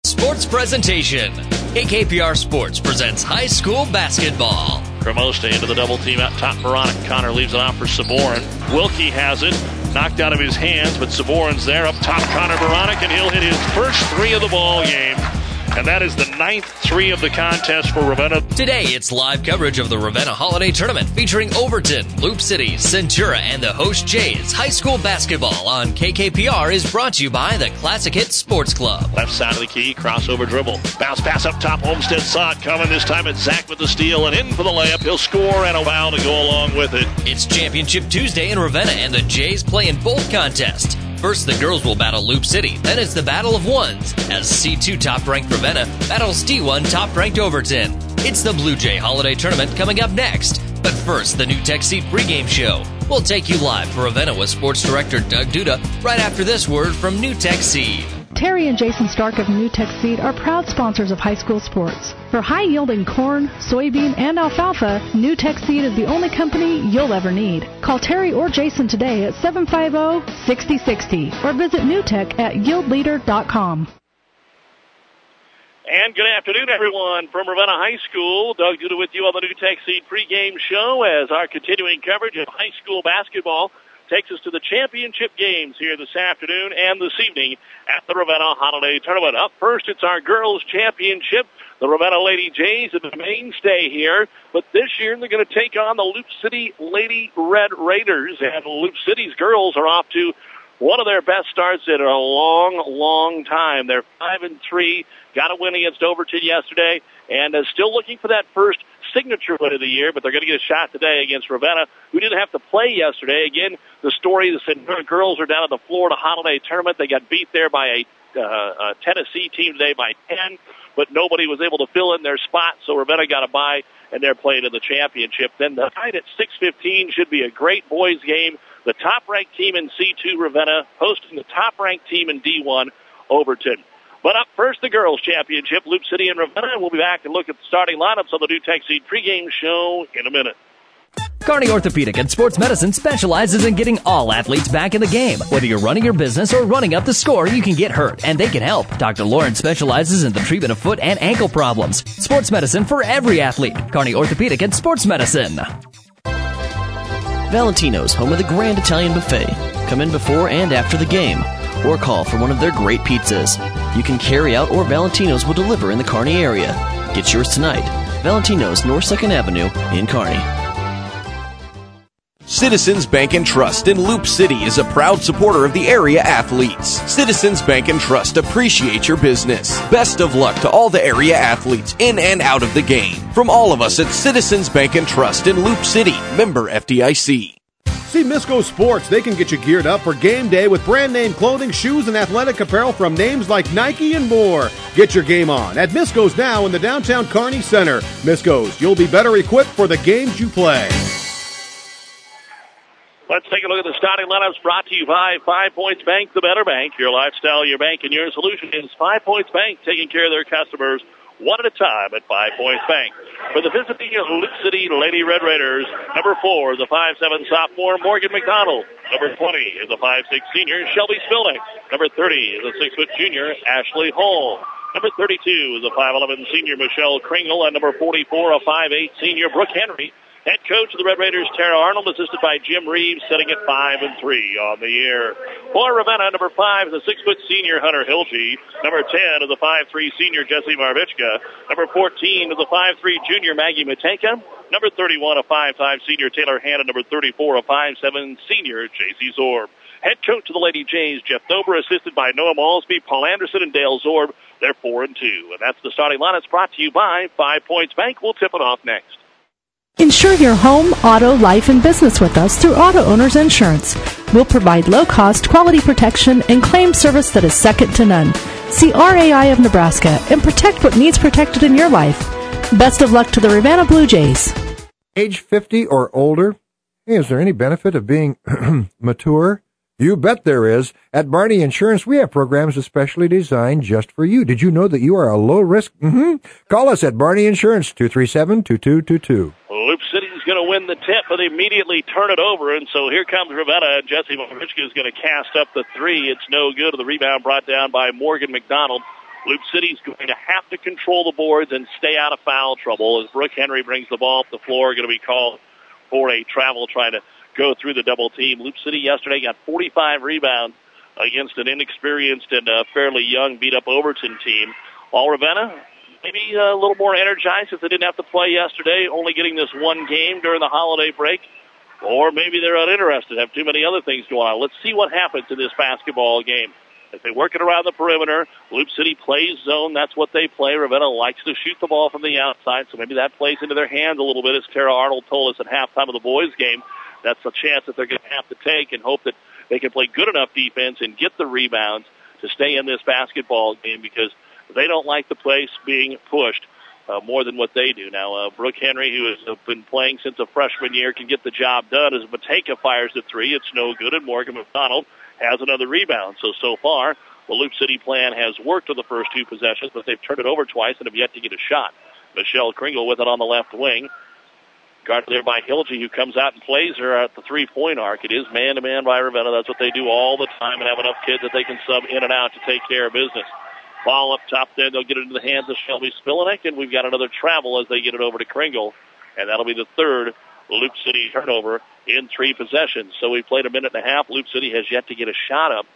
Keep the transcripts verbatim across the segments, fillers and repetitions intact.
Sports presentation. K K P R Sports presents high school basketball. Cremosta into the double team out top. Moronic. Connor leaves it off for Saborin. Wilkie has it. Knocked out of his hands, but Saborin's there. Up top, Connor Moronic, and he'll hit his first three of the ball game. And that is the ninth three of the contest for Ravenna. Today, it's live coverage of the Ravenna Holiday Tournament featuring Overton, Loop City, Centura, and the host Jays. High school basketball on K K P R is brought to you by the Classic Hit Sports Club. Left side of the key, crossover dribble. Bounce pass up top, Olmsted saw it coming. This time it's Zach with the steal and in for the layup. He'll score and a foul to go along with it. It's Championship Tuesday in Ravenna, and the Jays play in both contests. First, the girls will battle Loop City. Then it's the Battle of Ones, as C two top-ranked Ravenna battles D one top-ranked Overton. It's the Blue Jay Holiday Tournament coming up next. But first, the New Tech Seed pregame show. We'll take you live for Ravenna with Sports Director Doug Duda right after this word from New Tech Seed. Terry and Jason Stark of New Tech Seed are proud sponsors of high school sports. For high-yielding corn, soybean, and alfalfa, New Tech Seed is the only company you'll ever need. Call Terry or Jason today at seven five zero, six zero six zero or visit newtech at yield leader dot com. And good afternoon, everyone, from Ravenna High School. Doug Duda with you on the New Tech Seed pregame show as our continuing coverage of high school basketball takes us to the championship games here this afternoon and this evening at the Ravenna Holiday Tournament. Up first, it's our girls' championship. The Ravenna Lady Jays are the mainstay here, but this year they're going to take on the Loop City Lady Red Raiders, and Loop City's girls are off to one of their best starts in a long, long time. They're five and three, got a win against Overton yesterday, and uh, still looking for that first signature win of the year, but they're going to get a shot today against Ravenna, who didn't have to play yesterday. Again, the story, the Centura girls are down at the Florida Holiday Tournament. They got beat there by a, uh, a Tennessee team today by ten, but nobody was able to fill in their spot, so Ravenna got a bye, and they're playing in the championship. Then the night at six fifteen should be a great boys game. The top-ranked team in C two, Ravenna, hosting the top-ranked team in D one, Overton. But up first, the girls' championship, Loop City and Ravenna. We'll be back and look at the starting lineups on the New Tech Seed pregame show in a minute. Kearney Orthopedic and Sports Medicine specializes in getting all athletes back in the game. Whether you're running your business or running up the score, you can get hurt, and they can help. Doctor Lawrence specializes in the treatment of foot and ankle problems. Sports medicine for every athlete. Kearney Orthopedic and Sports Medicine. Valentino's, home of the Grand Italian Buffet. Come in before and after the game, or call for one of their great pizzas. You can carry out, or Valentino's will deliver in the Kearney area. Get yours tonight. Valentino's, North second Avenue in Kearney. Citizens Bank and Trust in Loop City is a proud supporter of the area athletes. Citizens Bank and Trust appreciate your business. Best of luck to all the area athletes in and out of the game. From all of us at Citizens Bank and Trust in Loop City, member F D I C. See Misco Sports. They can get you geared up for game day with brand name clothing, shoes, and athletic apparel from names like Nike and more. Get your game on at Misco's now in the downtown Kearney Center. Misco's, you'll be better equipped for the games you play. Let's take a look at the starting lineups brought to you by Five Points Bank, the better bank. Your lifestyle, your bank, and your solution is Five Points Bank, taking care of their customers one at a time at Five Points Bank. For the visiting Loop City Lady Red Raiders, number four is the five seven sophomore Morgan McDonald. Number twenty is the five six senior Shelby Spilnick. Number thirty is a six foot junior Ashley Hall. Number thirty-two is a five eleven senior Michelle Kringle. And number forty-four, a five eight senior Brooke Henry. Head coach of the Red Raiders, Tara Arnold, assisted by Jim Reeves, sitting at five and three on the year. For Ravenna, number five is a six-foot senior Hunter Hilge. Number ten is a five three senior Jesse Marvichka. Number fourteen is a five three junior Maggie Mateka. Number thirty-one, a five five senior Taylor Hannon. Number thirty-four, a five seven senior J C Zorb. Head coach of the Lady Jays, Jeff Dober, assisted by Noah Malsby, Paul Anderson, and Dale Zorb. They're four and two, and that's the starting line. It's brought to you by Five Points Bank. We'll tip it off next. Insure your home, auto, life, and business with us through Auto Owners Insurance. We'll provide low-cost, quality protection and claim service that is second to none. See R A I of Nebraska and protect what needs protected in your life. Best of luck to the Ravenna Blue Jays. Age fifty or older? Hey, is there any benefit of being mature? You bet there is. At Barney Insurance, we have programs especially designed just for you. Did you know that you are a low risk? Mm-hmm. Call us at Barney Insurance, two three seven, two two two two. Loop City's going to win the tip, but they immediately turn it over, and so here comes Ravenna, and Jesse Marichka is going to cast up the three. It's no good. The rebound brought down by Morgan McDonald. Loop City's going to have to control the boards and stay out of foul trouble as Brooke Henry brings the ball up the floor. Going to be called for a travel trying to go through the double team. Loop City yesterday got forty-five rebounds against an inexperienced and uh, fairly young beat-up Overton team. While Ravenna maybe a little more energized if they didn't have to play yesterday, only getting this one game during the holiday break. Or maybe they're uninterested, have too many other things going on. Let's see what happens in this basketball game. If they work it around the perimeter, Loop City plays zone. That's what they play. Ravenna likes to shoot the ball from the outside, so maybe that plays into their hands a little bit, as Tara Arnold told us at halftime of the boys' game. That's a chance that they're going to have to take and hope that they can play good enough defense and get the rebounds to stay in this basketball game, because they don't like the place being pushed uh, more than what they do. Now, uh, Brooke Henry, who has uh, been playing since a freshman year, can get the job done as Mateka fires the three. It's no good, and Morgan McDonald has another rebound. So, so far, the Loop City plan has worked on the first two possessions, but they've turned it over twice and have yet to get a shot. Michelle Kringle with it on the left wing. Guarded there by Hilge, who comes out and plays her at the three-point arc. It is man-to-man by Ravenna. That's what they do all the time, and have enough kids that they can sub in and out to take care of business. Ball up top there. They'll get it into the hands of Shelby Spillenek, and we've got another travel as they get it over to Kringle. And that'll be the third Loop City turnover in three possessions. So we played a minute and a half. Loop City has yet to get a shot up.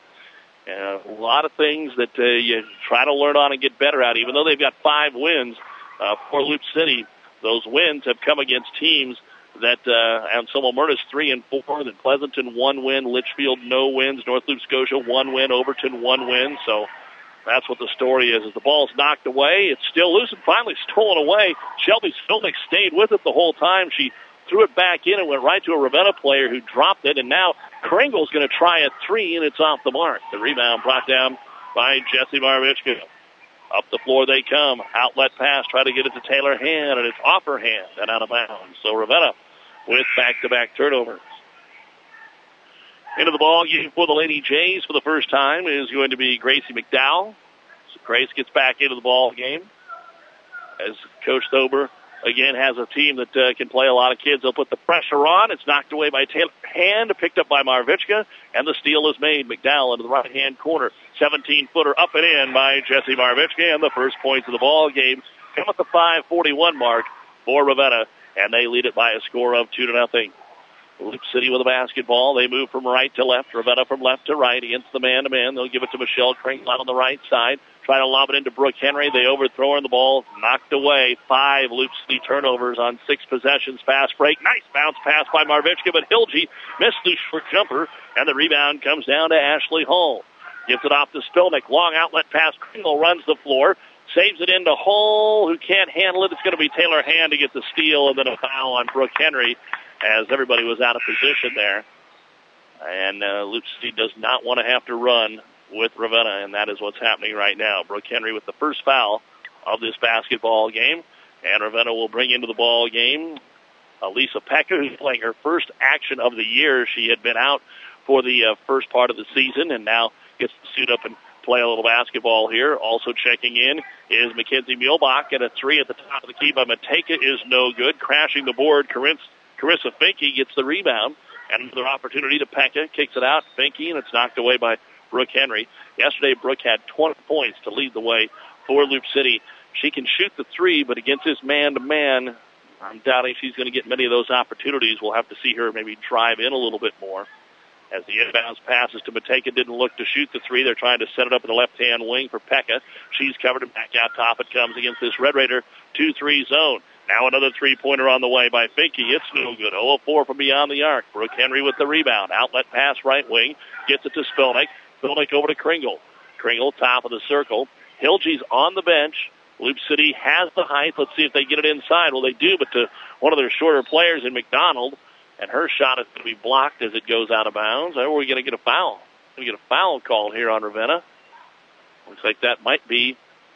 Uh, a lot of things that uh, you try to learn on and get better at. Even though they've got five wins uh, for Loop City, those wins have come against teams that, uh, Anselmo Myrna's three and four, then Pleasanton one win, Litchfield no wins, North Loop Scotia one win, Overton one win. So that's what the story is. As the ball's knocked away, it's still loose and finally stolen away. Shelby Spillenek stayed with it the whole time. She threw it back in and went right to a Ravenna player who dropped it, and now Kringle's going to try a three, and it's off the mark. The rebound brought down by Jesse Marvichka. Up the floor they come. Outlet pass, try to get it to Taylor Hand, and it's off her hand and out of bounds. So Ravenna with back-to-back turnovers. Into the ball game for the Lady Jays for the first time is going to be Gracie McDowell. So Grace gets back into the ball game as Coach Thober again has a team that uh, can play a lot of kids. They'll put the pressure on. It's knocked away by Taylor Hand, picked up by Marvichka, and the steal is made. McDowell into the right-hand corner. seventeen-footer up and in by Jesse Marvichka, and the first points of the ball game come at the five forty-one mark for Ravenna, and they lead it by a score of two to nothing. Loop City with a basketball. They move from right to left. Ravenna from left to right against the man-to-man. They'll give it to Michelle Kringle out on the right side. Try to lob it into Brooke Henry. They overthrow her, and the ball knocked away. Five Loop City turnovers on six possessions. Fast break. Nice bounce pass by Marvichka, but Hilge missed the short jumper, and the rebound comes down to Ashley Hull. Gives it off to Spillenek. Long outlet pass. Kringle runs the floor. Saves it into Hull, who can't handle it. It's going to be Taylor Hand to get the steal, and then a foul on Brooke Henry as everybody was out of position there. And uh, Loop City does not want to have to run with Ravenna, and that is what's happening right now. Brooke Henry with the first foul of this basketball game, and Ravenna will bring into the ball game Elisa Pekka, who's playing her first action of the year. She had been out for the uh, first part of the season and now gets to suit up and play a little basketball here. Also checking in is Mackenzie Muehlbach, and a three at the top of the key by Mateka is no good. Crashing the board, Carissa, Carissa Finke gets the rebound, and another opportunity to Pekka. Kicks it out, Finke, and it's knocked away by Brooke Henry. Yesterday, Brooke had twenty points to lead the way for Loop City. She can shoot the three, but against this man-to-man, I'm doubting she's going to get many of those opportunities. We'll have to see her maybe drive in a little bit more. As the inbounds passes to Mateka, didn't look to shoot the three. They're trying to set it up in the left-hand wing for Pekka. She's covered and back out top. It comes against this Red Raider two three zone. Now another three-pointer on the way by Finke. It's no good. oh of four from beyond the arc. Brooke Henry with the rebound. Outlet pass right wing. Gets it to Spillenek. Spillenek over to Kringle. Kringle top of the circle. Hilge's on the bench. Loop City has the height. Let's see if they get it inside. Well, they do, but to one of their shorter players in McDonald. And her shot is going to be blocked as it goes out of bounds. Or are we going to get a foul? We're going to get a foul called here on Ravenna. Looks like that might be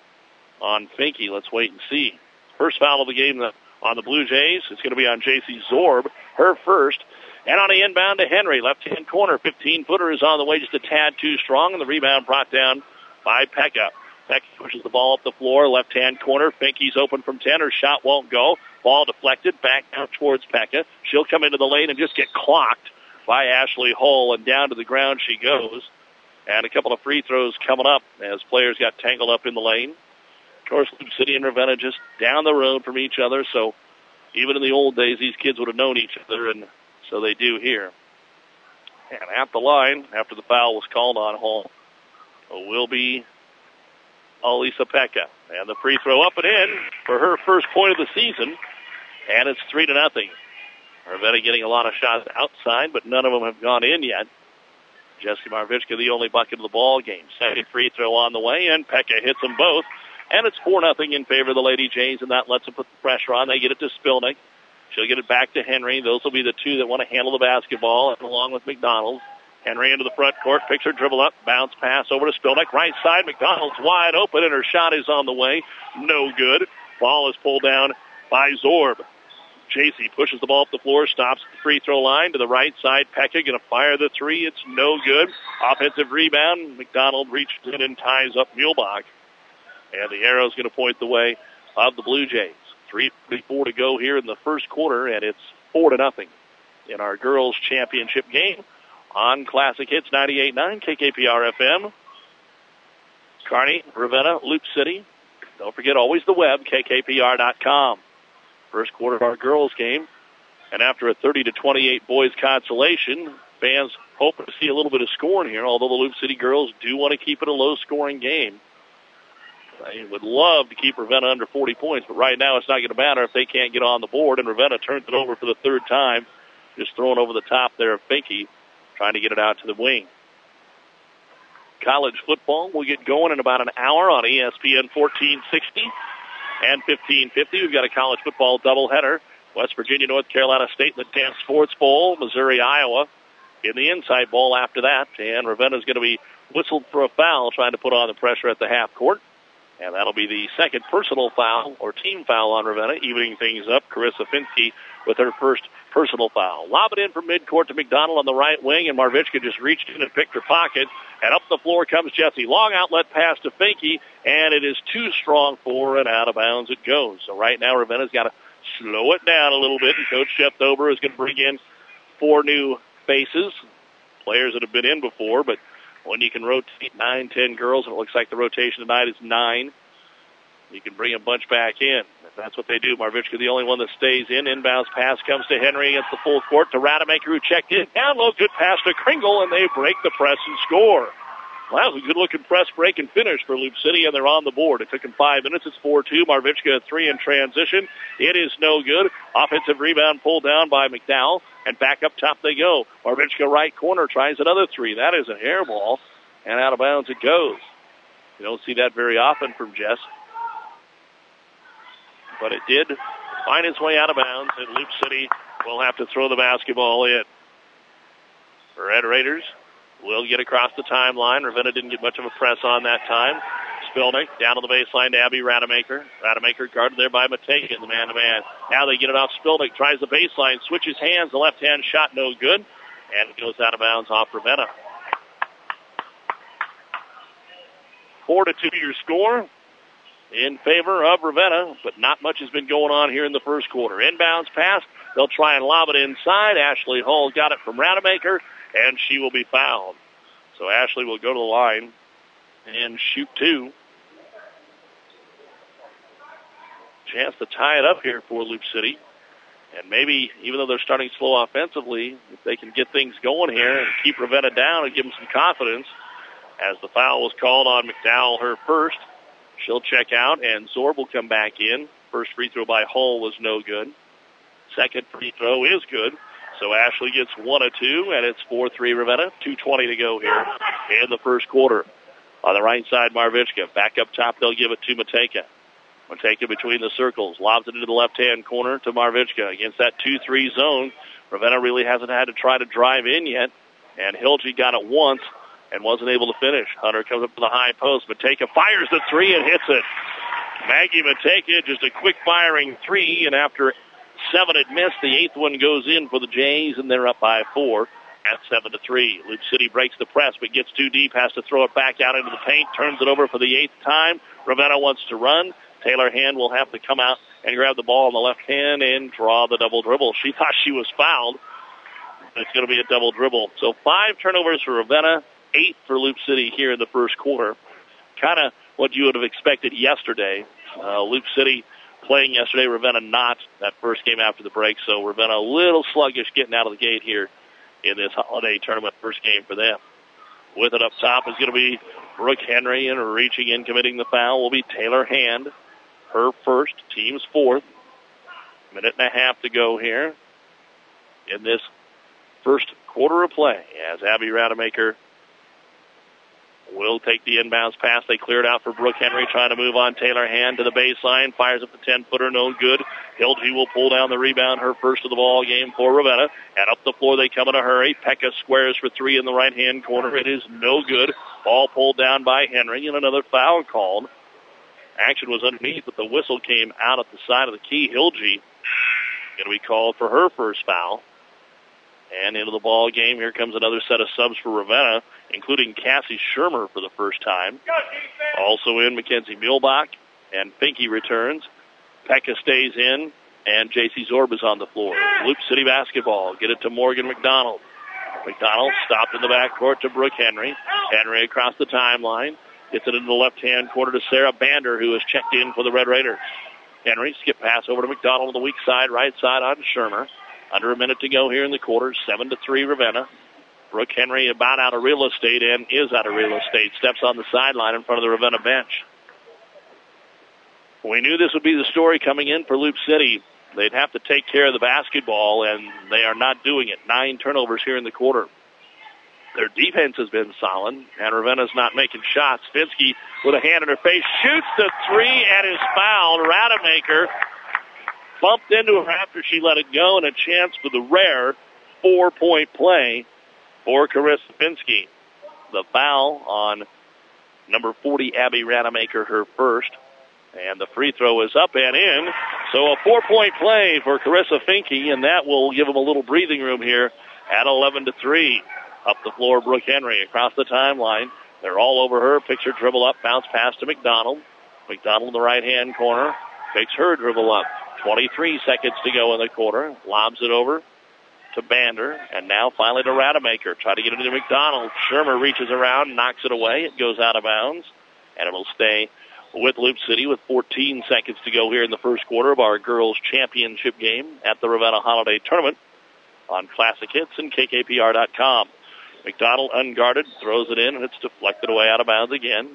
on Finke. Let's wait and see. First foul of the game on the Blue Jays. It's going to be on J C Zorb, her first. And on the inbound to Henry, left-hand corner. fifteen-footer is on the way, just a tad too strong, and the rebound brought down by Pekka. Pekka pushes the ball up the floor, left-hand corner. Finke's open from ten. Her shot won't go. Ball deflected, back out towards Pekka. She'll come into the lane and just get clocked by Ashley Hull, and down to the ground she goes. And a couple of free throws coming up as players got tangled up in the lane. Of course, Loop City and Ravenna just down the road from each other, so even in the old days, these kids would have known each other, and so they do here. And at the line, after the foul was called on Hall, will be Alisa Pekka. And the free throw up and in for her first point of the season, and it's three to nothing. Ravenna getting a lot of shots outside, but none of them have gone in yet. Jessica Marvichka, the only bucket of the ball game. Second free throw on the way, and Pekka hits them both. And it's four nothing in favor of the Lady Jays, and that lets them put the pressure on. They get it to Spilnick. She'll get it back to Henry. Those will be the two that want to handle the basketball, along with McDonald. Henry into the front court, picks her dribble up, bounce pass over to Spilnick. Right side, McDonald's wide open, and her shot is on the way. No good. Ball is pulled down by Zorb. J C pushes the ball up the floor, stops at the free throw line to the right side. Pekka going to fire the three. It's no good. Offensive rebound. McDonald reaches in and ties up Muehlbach. And the arrow's going to point the way of the Blue Jays. three forty-four to go here in the first quarter, and it's four to nothing in our girls' championship game on Classic Hits ninety-eight point nine K K P R F M. Kearney, Ravenna, Loop City. Don't forget, always the web, K K P R dot com. First quarter of our girls' game. And after a thirty to twenty-eight boys consolation, fans hope to see a little bit of scoring here, although the Loop City girls do want to keep it a low-scoring game. They would love to keep Ravenna under forty points, but right now it's not going to matter if they can't get on the board, and Ravenna turns it over for the third time, just throwing over the top there of Finke, trying to get it out to the wing. College football will get going in about an hour on E S P N fourteen sixty and fifteen fifty. We've got a college football doubleheader. West Virginia, North Carolina State in the Dance Sports Bowl. Missouri, Iowa in the Inside Bowl after that. And Ravenna's going to be whistled for a foul, trying to put on the pressure at the half court. And that'll be the second personal foul or team foul on Ravenna, evening things up. Carissa Finke with her first personal foul. Lob it in from midcourt to McDonald on the right wing, and Marvichka just reached in and picked her pocket. And up the floor comes Jesse. Long outlet pass to Finke, and it is too strong for her, and out of bounds it goes. So right now Ravenna's got to slow it down a little bit, and Coach Jeff Dober is going to bring in four new faces, players that have been in before, but when you can rotate nine, ten girls, and it looks like the rotation tonight is nine, you can bring a bunch back in. If that's what they do, Marvichka, the only one that stays in. Inbounds pass comes to Henry against the full court to Rademacher, who checked in. Down low, good pass to Kringle, and they break the press and score. Well, that was a good-looking press break and finish for Loop City, and they're on the board. It took them five minutes. It's four two. Marvichka, three in transition. It is no good. Offensive rebound pulled down by McDowell, and back up top they go. Marvichka, right corner, tries another three. That is a hair ball, and out of bounds it goes. You don't see that very often from Jess. But it did find its way out of bounds, and Loop City will have to throw the basketball in. Red Raiders will get across the timeline. Ravenna didn't get much of a press on that time. Spilnick down to the baseline to Abby Rademacher. Rademacher guarded there by Matejka in the man-to-man. Now they get it off Spilnick. Tries the baseline, switches hands. The left-hand shot no good, and it goes out of bounds off Ravenna. Four to two your score in favor of Ravenna, but not much has been going on here in the first quarter. Inbounds pass. They'll try and lob it inside. Ashley Hull got it from Rademacher, and she will be fouled. So Ashley will go to the line and shoot two. Chance to tie it up here for Loop City. And maybe, even though they're starting slow offensively, if they can get things going here and keep Ravenna down and give them some confidence, as the foul was called on McDowell, her first. She'll check out, and Zorb will come back in. First free throw by Hull was no good. Second free throw is good. So Ashley gets one of two, and it's four three Ravenna. two twenty to go here in the first quarter. On the right side, Marvichka. Back up top, they'll give it to Matejka. Matejka between the circles. Lobs it into the left-hand corner to Marvichka. Against that two three zone, Ravenna really hasn't had to try to drive in yet. And Hilge got it once and wasn't able to finish. Hunter comes up to the high post. Matejka fires the three and hits it. Maggie Matejka, just a quick firing three, and after seven had missed, the eighth one goes in for the Jays, and they're up by four at seven to three. Loop City breaks the press, but gets too deep, has to throw it back out into the paint, turns it over for the eighth time. Ravenna wants to run. Taylor Hand will have to come out and grab the ball in the left hand and draw the double dribble. She thought she was fouled. It's going to be a double dribble. So five turnovers for Ravenna, eight for Loop City here in the first quarter. Kind of what you would have expected yesterday. Uh, Loop City playing yesterday, Ravenna not that first game after the break, so Ravenna a little sluggish getting out of the gate here in this holiday tournament first game for them. With it up top is going to be Brooke Henry, and reaching in, committing the foul will be Taylor Hand. Her first, team's fourth. Minute and a half to go here in this first quarter of play as Abby Rademacher will take the inbounds pass. They clear it out for Brooke Henry, trying to move on Taylor Hand to the baseline. Fires up the ten-footer, no good. Hilge will pull down the rebound, her first of the ball game for Ravenna. And up the floor they come in a hurry. Pekka squares for three in the right-hand corner. It is no good. Ball pulled down by Henry, and another foul called. Action was underneath, but the whistle came out at the side of the key. Hilge going to be called for her first foul. And into the ball game, here comes another set of subs for Ravenna, including Cassie Shermer for the first time. Also in, Mackenzie Muehlbach, and Finke returns. Pekka stays in, and J C Zorb is on the floor. Loop City basketball. Get it to Morgan McDonald. McDonald stopped in the backcourt to Brooke Henry. Henry across the timeline. Gets it into the left-hand corner to Sarah Bander, who has checked in for the Red Raiders. Henry, skip pass over to McDonald on the weak side, right side on Shermer. Under a minute to go here in the quarter, seven to three Ravenna. Brooke Henry about out of real estate and is out of real estate. Steps on the sideline in front of the Ravenna bench. We knew this would be the story coming in for Loop City. They'd have to take care of the basketball, and they are not doing it. Nine turnovers here in the quarter. Their defense has been solid, and Ravenna's not making shots. Finsky with a hand in her face, shoots the three and is fouled. Rademacher bumped into her after she let it go, and a chance for the rare four-point play for Carissa Finsky. The foul on number forty, Abby Rademacher, her first. And the free throw is up and in. So a four-point play for Carissa Finsky, and that will give them a little breathing room here at eleven to three. Up the floor, Brooke Henry across the timeline. They're all over her. Picks her dribble up, bounce pass to McDonald. McDonald in the right-hand corner. Picks her dribble up. twenty-three seconds to go in the quarter. Lobs it over to Bander. And now finally to Rademacher. Try to get it into McDonald. Shermer reaches around, knocks it away. It goes out of bounds. And it'll stay with Loop City with fourteen seconds to go here in the first quarter of our girls' championship game at the Ravenna Holiday Tournament on Classic Hits and K K P R dot com. McDonald unguarded, throws it in, and it's deflected away out of bounds again.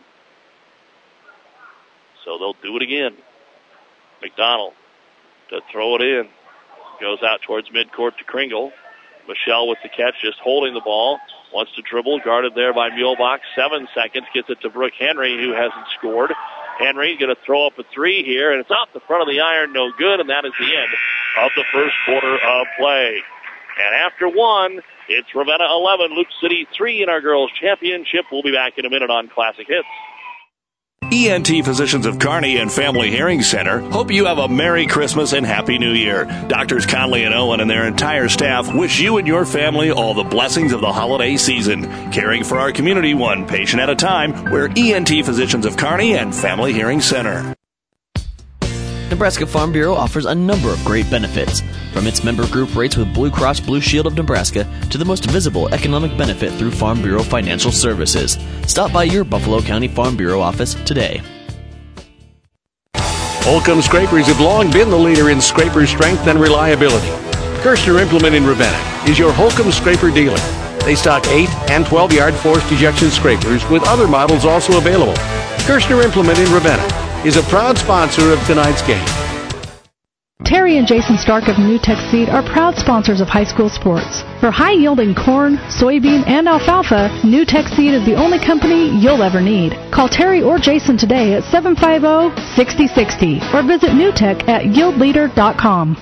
So they'll do it again. McDonald to throw it in. Goes out towards midcourt to Kringle. Michelle with the catch, just holding the ball. Wants to dribble, guarded there by Muehlbach. Seven seconds, gets it to Brooke Henry, who hasn't scored. Henry going to throw up a three here, and it's off the front of the iron, no good, and that is the end of the first quarter of play. And after one, it's Ravenna eleven, Loop City three in our girls' championship. We'll be back in a minute on Classic Hits. E N T Physicians of Kearney and Family Hearing Center hope you have a Merry Christmas and Happy New Year. Doctors Conley and Owen and their entire staff wish you and your family all the blessings of the holiday season. Caring for our community one patient at a time, we're E N T Physicians of Kearney and Family Hearing Center. Nebraska Farm Bureau offers a number of great benefits, from its member group rates with Blue Cross Blue Shield of Nebraska to the most visible economic benefit through Farm Bureau Financial Services. Stop by your Buffalo County Farm Bureau office today. Holcomb Scrapers have long been the leader in scraper strength and reliability. Kirshner Implement in Ravenna is your Holcomb Scraper dealer. They stock eight and twelve-yard forced ejection scrapers with other models also available. Kirshner Implement in Ravenna is a proud sponsor of tonight's game. Terry and Jason Stark of NewTek Seed are proud sponsors of high school sports. For high-yielding corn, soybean, and alfalfa, NewTek Seed is the only company you'll ever need. Call Terry or Jason today at seven five zero, six zero six zero or visit newtek at yield leader dot com.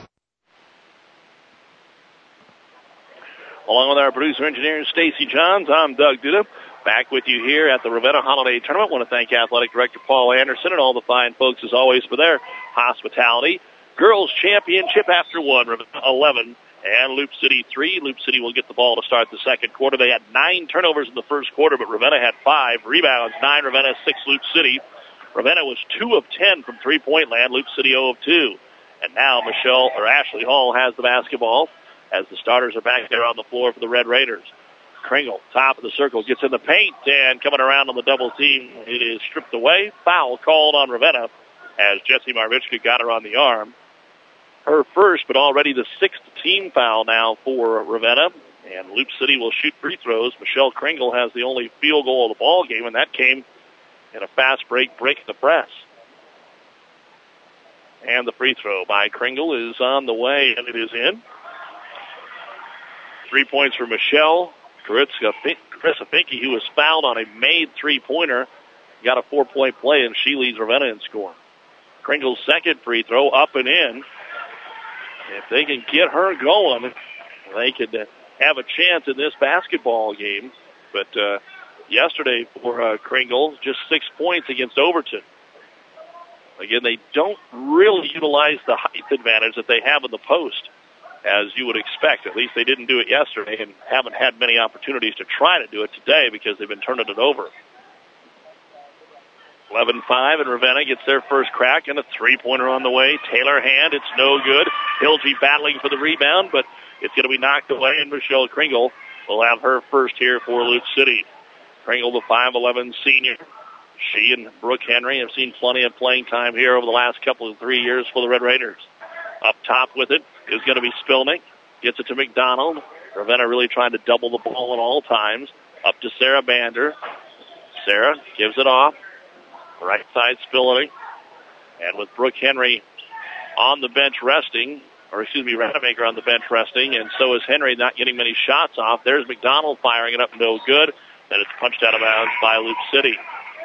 Along with our producer-engineer, Stacy Johns, I'm Doug Duda. Back with you here at the Ravenna Holiday Tournament. I want to thank Athletic Director Paul Anderson and all the fine folks, as always, for their hospitality. Girls Championship after one, Ravenna eleven and Loop City three. Loop City will get the ball to start the second quarter. They had nine turnovers in the first quarter, but Ravenna had five. Rebounds, nine Ravenna, six Loop City. Ravenna was two of ten from three-point land. Loop City zero of two. And now Michelle, or Ashley Hall has the basketball as the starters are back there on the floor for the Red Raiders. Kringle, top of the circle, gets in the paint, and coming around on the double team, it is stripped away. Foul called on Ravenna as Jessie Marvichka got her on the arm. Her first, but already the sixth team foul now for Ravenna. And Loop City will shoot free throws. Michelle Kringle has the only field goal of the ball game, and that came in a fast break, break the press. And the free throw by Kringle is on the way, and it is in. Three points for Michelle. Carissa Finke, who was fouled on a made three-pointer, got a four-point play, and she leads Ravenna in scoring. Kringle's second free throw up and in. If they can get her going, they could have a chance in this basketball game. But uh, yesterday for uh, Kringle, just six points against Overton. Again, they don't really utilize the height advantage that they have in the post, as you would expect. At least they didn't do it yesterday and haven't had many opportunities to try to do it today because they've been turning it over. eleven five, and Ravenna gets their first crack, and a three-pointer on the way. Taylor Hand, it's no good. Hilge battling for the rebound, but it's going to be knocked away, and Michelle Kringle will have her first here for Loop City. Kringle, the five eleven senior. She and Brooke Henry have seen plenty of playing time here over the last couple of three years for the Red Raiders. Up top with it is going to be Spilnick. Gets it to McDonald. Ravenna really trying to double the ball at all times. Up to Sarah Bander. Sarah gives it off. Right side Spilnick. And with Brooke Henry on the bench resting, or excuse me, Rademacher on the bench resting, and so is Henry not getting many shots off. There's McDonald firing it up, no good. Then it's punched out of bounds by Loop City.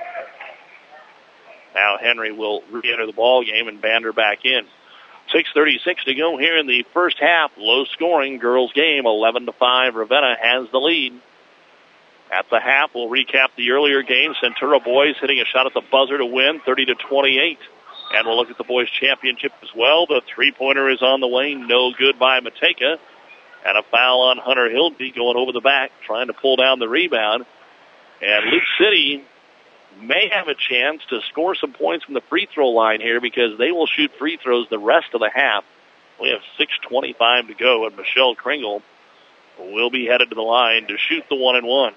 Now Henry will re-enter the ball game and Bander back in. six thirty-six to go here in the first half. Low scoring girls game, eleven to five. Ravenna has the lead. At the half, we'll recap the earlier game. Centura boys hitting a shot at the buzzer to win, thirty to twenty-eight. And we'll look at the boys championship as well. The three-pointer is on the way, no good by Mateka. And a foul on Hunter Hilde going over the back, trying to pull down the rebound. And Loop City may have a chance to score some points from the free throw line here because they will shoot free throws the rest of the half. We have six twenty-five to go, and Michelle Kringle will be headed to the line to shoot the one and one.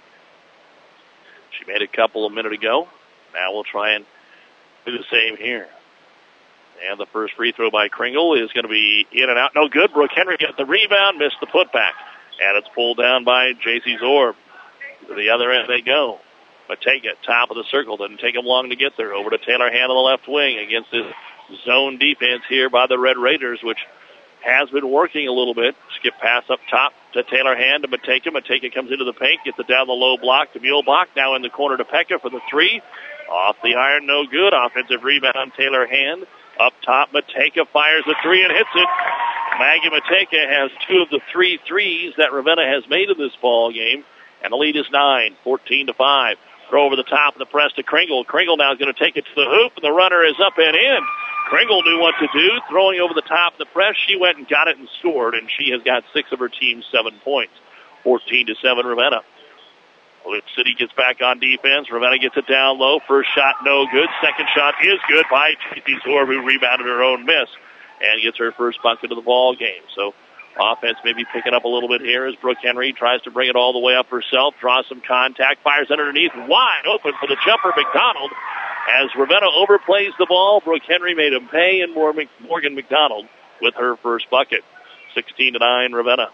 She made a couple a minute ago. Now we'll try and do the same here. And the first free throw by Kringle is going to be in and out. No good. Brooke Henry got the rebound, missed the putback. And it's pulled down by J C Zorb. To the other end they go. But take it, top of the circle. Doesn't take them long to get there. Over to Taylor Hand on the left wing against this zone defense here by the Red Raiders, which has been working a little bit. Skip pass up top to Taylor Hand to Mateka. Mateka comes into the paint, gets it down the low block to Muehlbach. Now in the corner to Pekka for the three. Off the iron, no good. Offensive rebound, Taylor Hand. Up top, Mateka fires the three and hits it. Maggie Mateka has two of the three threes that Ravenna has made in this ball game. And the lead is nine, fourteen to five. Throw over the top of the press to Kringle. Kringle now is going to take it to the hoop, and the runner is up and in. Kringle knew what to do. Throwing over the top of the press, she went and got it and scored, and she has got six of her team's seven points. fourteen to seven, Ravenna. Loop City gets back on defense. Ravenna gets it down low. First shot, no good. Second shot is good by J C Zorb, who rebounded her own miss and gets her first bucket of the ball game. So offense maybe picking up a little bit here as Brooke Henry tries to bring it all the way up herself, draws some contact, fires underneath, wide open for the jumper, McDonald. As Ravenna overplays the ball, Brooke Henry made him pay, and Morgan McDonald with her first bucket. sixteen to nine, Ravenna.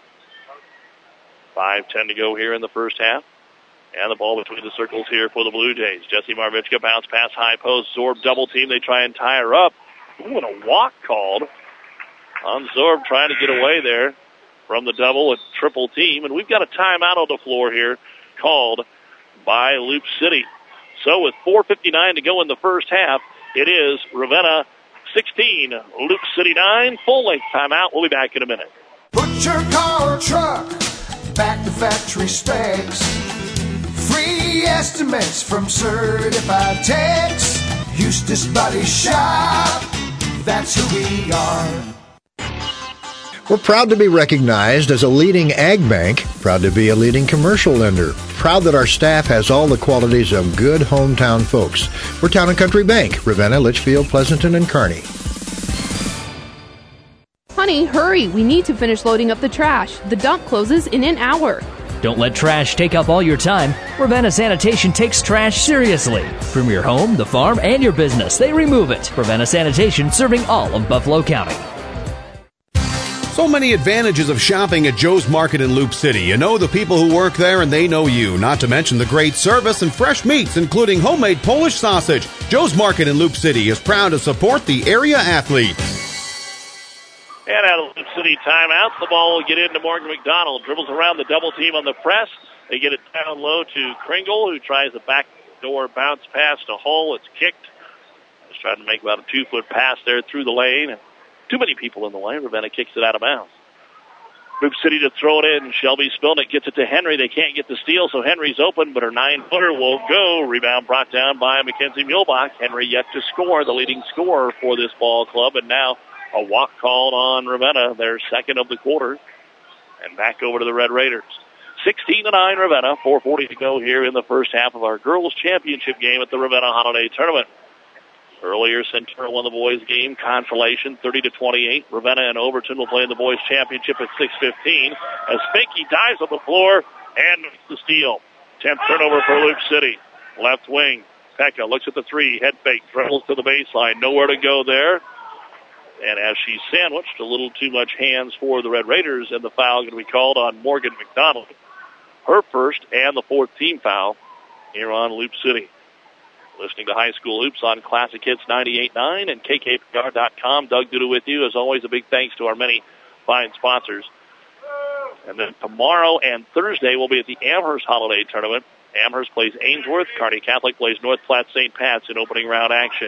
five ten to go here in the first half. And the ball between the circles here for the Blue Jays. Jessie Marvichka bounce pass high post. Zorb double team. They try and tie her up. Ooh, and a walk called on Zorb, trying to get away there from the double, a triple team. And we've got a timeout on the floor here called by Loop City. So with four fifty-nine to go in the first half, it is Ravenna sixteen, Loop City nine. Full-length timeout. We'll be back in a minute. Put your car or truck back to factory specs. Free estimates from certified techs. Eustace Body Shop. That's who we are. We're proud to be recognized as a leading ag bank, proud to be a leading commercial lender, proud that our staff has all the qualities of good hometown folks. We're Town and Country Bank, Ravenna, Litchfield, Pleasanton, and Kearney. Honey, hurry. We need to finish loading up the trash. The dump closes in an hour. Don't let trash take up all your time. Ravenna Sanitation takes trash seriously. From your home, the farm, and your business, they remove it. Ravenna Sanitation, serving all of Buffalo County. So many advantages of shopping at Joe's Market in Loop City. You know the people who work there and they know you, not to mention the great service and fresh meats, including homemade Polish sausage. Joe's Market in Loop City is proud to support the area athletes. And out of Loop City timeout, the ball will get into Morgan McDonald. Dribbles around the double team on the press. They get it down low to Kringle, who tries a backdoor bounce pass to Hull. It's kicked. Just trying to make about a two-foot pass there through the lane. Too many people in the way. Ravenna kicks it out of bounds. Loop City to throw it in. Shelby Spilnick gets it to Henry. They can't get the steal, so Henry's open, but her nine-footer won't go. Rebound brought down by Mackenzie Muehlbach. Henry yet to score, the leading scorer for this ball club, and now a walk called on Ravenna, their second of the quarter. And back over to the Red Raiders. sixteen to nine Ravenna, four forty to go here in the first half of our girls' championship game at the Ravenna Holiday Tournament. Earlier, Centura won the boys' game, consolation, thirty to twenty-eight. Ravenna and Overton will play in the boys' championship at six fifteen. As Finke dives on the floor and makes the steal. tenth turnover for Loop City. Left wing, Pekka looks at the three, head fake, dribbles to the baseline, nowhere to go there. And as she's sandwiched, a little too much hands for the Red Raiders, and the foul going to be called on Morgan McDonald. Her first and the fourth team foul here on Loop City. Listening to High School Hoops on Classic Hits ninety-eight point nine and K K P R dot com. Doug Duda with you. As always, a big thanks to our many fine sponsors. And then tomorrow and Thursday we'll be at the Amherst Holiday Tournament. Amherst plays Ainsworth. Kearney Catholic plays North Platte Saint Pat's in opening round action.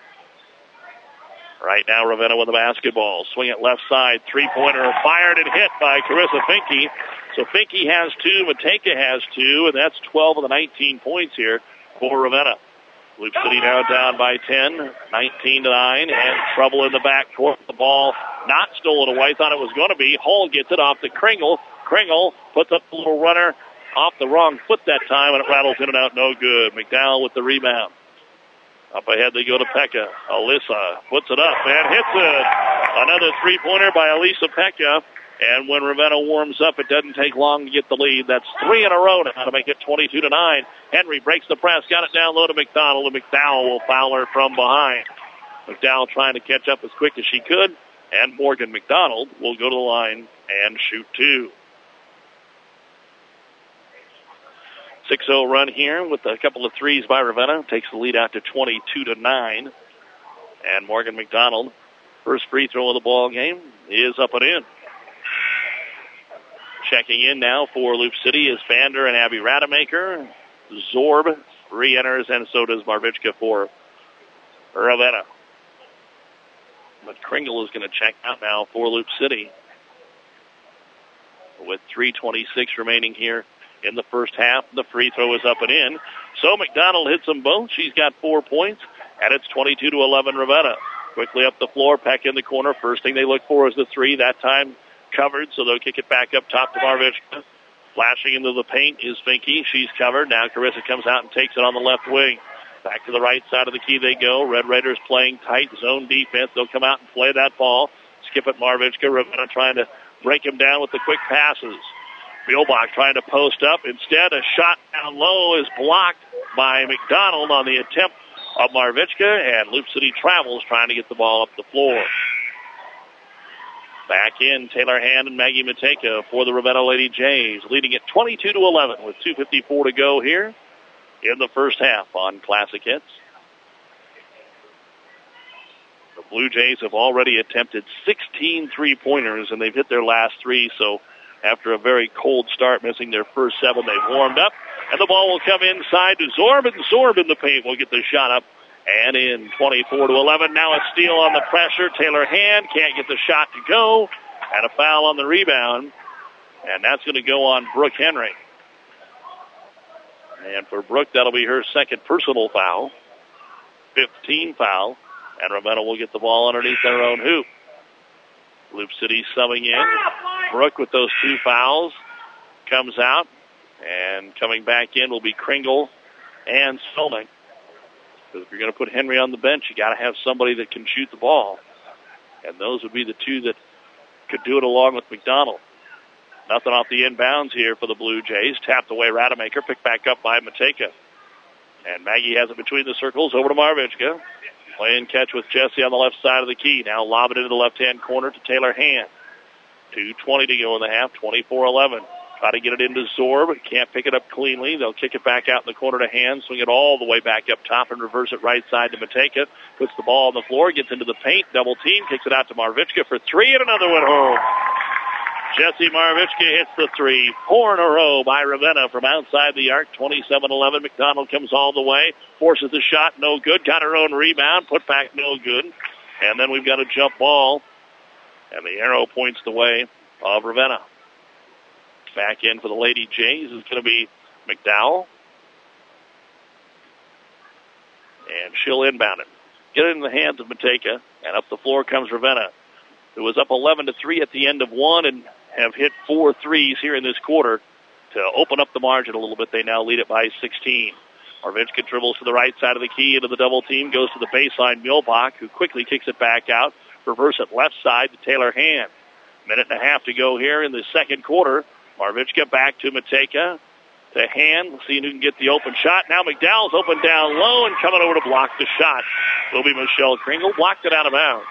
Right now, Ravenna with the basketball. Swing it left side. Three-pointer fired and hit by Carissa Finke. So Finke has two, Mateka has two, and that's twelve of the nineteen points here for Ravenna. Loop City now down by ten, nineteen to nine, and trouble in the backcourt. The ball not stolen away. Thought it was going to be. Hull gets it off to Kringle. Kringle puts up a little runner off the wrong foot that time, and it rattles in and out. No good. McDowell with the rebound. Up ahead they go to Pekka. Alyssa puts it up and hits it. Another three-pointer by Alyssa Pekka. And when Ravenna warms up, it doesn't take long to get the lead. That's three in a row now to make it twenty-two to nine. Henry breaks the press, got it down low to McDonald, and McDowell will foul her from behind. McDowell trying to catch up as quick as she could, and Morgan McDonald will go to the line and shoot two. six oh run here with a couple of threes by Ravenna. Takes the lead out to twenty-two to nine. And Morgan McDonald, first free throw of the ball game, is up and in. Checking in now for Loop City is Vander and Abby Rademacher. Zorb re-enters, and so does Marvichka for Ravenna. But Kringle is going to check out now for Loop City with three twenty-six remaining here in the first half. The free throw is up and in. So McDonald hits them both. She's got four points, and it's twenty-two to eleven Ravenna. Quickly up the floor, Peck in the corner. First thing they look for is the three. That time covered, so they'll kick it back up top to Marvichka. Flashing into the paint is Finke. She's covered. Now Carissa comes out and takes it on the left wing. Back to the right side of the key they go. Red Raiders playing tight zone defense. They'll come out and play that ball. Skip it Marvichka. Ravenna trying to break him down with the quick passes. Muehlbach trying to post up. Instead, a shot down low is blocked by McDonald on the attempt of Marvichka, and Loop City travels trying to get the ball up the floor. Back in, Taylor Hand and Maggie Mateka for the Ravenna Lady Jays, leading it twenty-two to eleven with two fifty-four to go here in the first half on Classic Hits. The Blue Jays have already attempted sixteen three-pointers, and they've hit their last three, so after a very cold start, missing their first seven, they've warmed up, and the ball will come inside to Zorb, and Zorb in the paint will get the shot up. And in twenty-four to eleven, now a steal on the pressure. Taylor Hand can't get the shot to go. And a foul on the rebound. And that's going to go on Brooke Henry. And for Brooke, that'll be her second personal foul. fifteen foul. And Ravenna will get the ball underneath their own hoop. Loop City subbing in. Brooke with those two fouls comes out. And coming back in will be Kringle and Spelnick. Because if you're going to put Henry on the bench, you got to have somebody that can shoot the ball. And those would be the two that could do it along with McDonald. Nothing off the inbounds here for the Blue Jays. Tapped away Rademacher, picked back up by Matejka. And Maggie has it between the circles, over to Marvichka. Playing catch with Jesse on the left side of the key. Now lob it into the left-hand corner to Taylor Hand. two twenty to go in the half, twenty-four eleven. Try to get it into Zorb. Can't pick it up cleanly. They'll kick it back out in the corner to Hand. Swing it all the way back up top and reverse it right side to Matejka. Puts the ball on the floor, gets into the paint, double team, kicks it out to Marvichka for three, and another one home. Jesse Marvichka hits the three. Four in a row by Ravenna from outside the arc. twenty-seven eleven. McDonald comes all the way. Forces the shot. No good. Got her own rebound. Put back. No good. And then we've got a jump ball. And the arrow points the way of Ravenna. Back in for the Lady Jays is going to be McDowell. And she'll inbound it. Get it in the hands of Matejka. And up the floor comes Ravenna, who was up eleven to three at the end of one and have hit four threes here in this quarter to open up the margin a little bit. They now lead it by sixteen. Marvichka dribbles to the right side of the key into the double team, goes to the baseline. Milbach, who quickly kicks it back out. Reverse it left side to Taylor Hand. Minute and a half to go here in the second quarter. Marvichka back to Matejka. To Hand, seeing who can get the open shot. Now McDowell's open down low and coming over to block the shot will be Michelle Kringle. Blocked it out of bounds.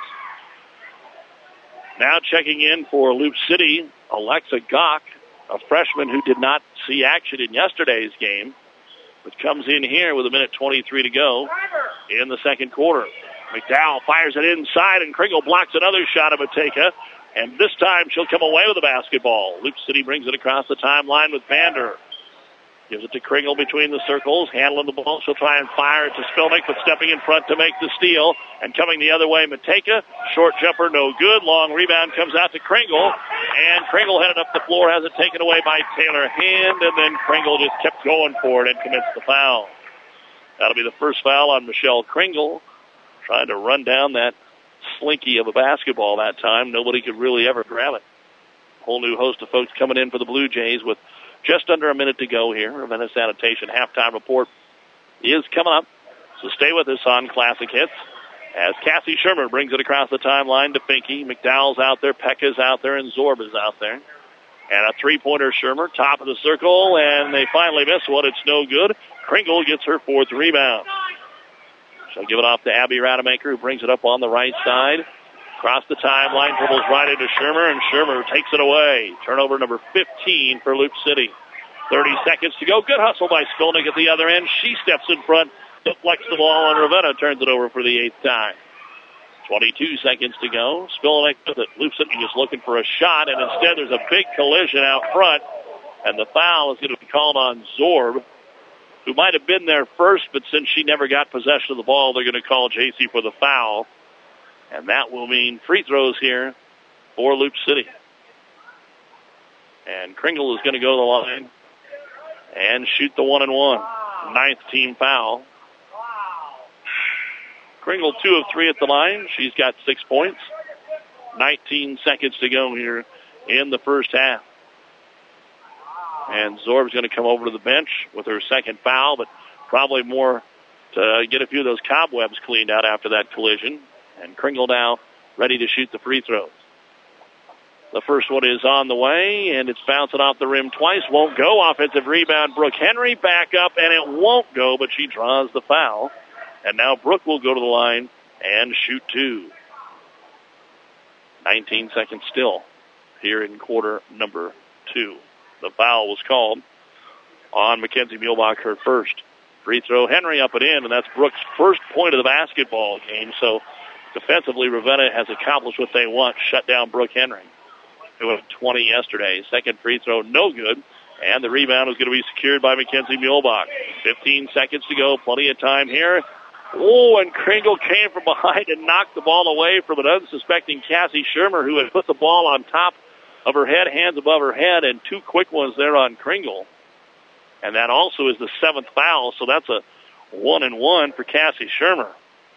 Now checking in for Loop City, Alexa Gach, a freshman who did not see action in yesterday's game, but comes in here with a minute twenty-three to go in the second quarter. McDowell fires it inside, and Kringle blocks another shot of Matejka, and this time she'll come away with the basketball. Loop City brings it across the timeline with Vander. Gives it to Kringle between the circles, handling the ball. She'll try and fire it to Spilnick, but stepping in front to make the steal. And coming the other way, Matejka. Short jumper, no good. Long rebound comes out to Kringle. And Kringle headed up the floor, has it taken away by Taylor Hand. And then Kringle just kept going for it and commits the foul. That'll be the first foul on Michelle Kringle. Trying to run down that slinky of a basketball that time. Nobody could really ever grab it. Whole new host of folks coming in for the Blue Jays with just under a minute to go here. Ravenna Sanitation halftime report is coming up. So stay with us on Classic Hits as Cassie Shermer brings it across the timeline to Finke. McDowell's out there, Pekka's out there, and Zorb is out there. And a three-pointer Shermer, top of the circle, and they finally miss one. It's no good. Kringle gets her fourth rebound. She'll give it off to Abby Rademacher, who brings it up on the right side. Across the timeline, dribbles right into Shermer, and Shermer takes it away. Turnover number fifteen for Loop City. thirty seconds to go. Good hustle by Spilnick at the other end. She steps in front, deflects the ball, and Ravenna turns it over for the eighth time. twenty-two seconds to go. Spilnick with it. Loop City just looking for a shot, and instead there's a big collision out front, and the foul is going to be called on Zorb, who might have been there first, but since she never got possession of the ball, they're going to call J C for the foul. And that will mean free throws here for Loop City. And Kringle is going to go to the line and shoot the one and one. Ninth team foul. Kringle two of three at the line. She's got six points. nineteen seconds to go here in the first half. And Zorb's going to come over to the bench with her second foul, but probably more to get a few of those cobwebs cleaned out after that collision. And Kringle now ready to shoot the free throws. The first one is on the way, and it's bouncing off the rim twice. Won't go. Offensive rebound. Brooke Henry back up, and it won't go, but she draws the foul. And now Brooke will go to the line and shoot two. nineteen seconds still here in quarter number two. The foul was called on Mackenzie Muehlbach, her first. Free throw. Henry up and in, and that's Brooke's first point of the basketball game. So defensively, Ravenna has accomplished what they want, shut down Brooke Henry, who had twenty yesterday. Second free throw, no good. And the rebound is going to be secured by Mackenzie Muehlbach. fifteen seconds to go, plenty of time here. Oh, and Kringle came from behind and knocked the ball away from an unsuspecting Cassie Shermer, who had put the ball on top of her head, hands above her head, and two quick ones there on Kringle. And that also is the seventh foul, so that's a one and one for Cassie Shermer.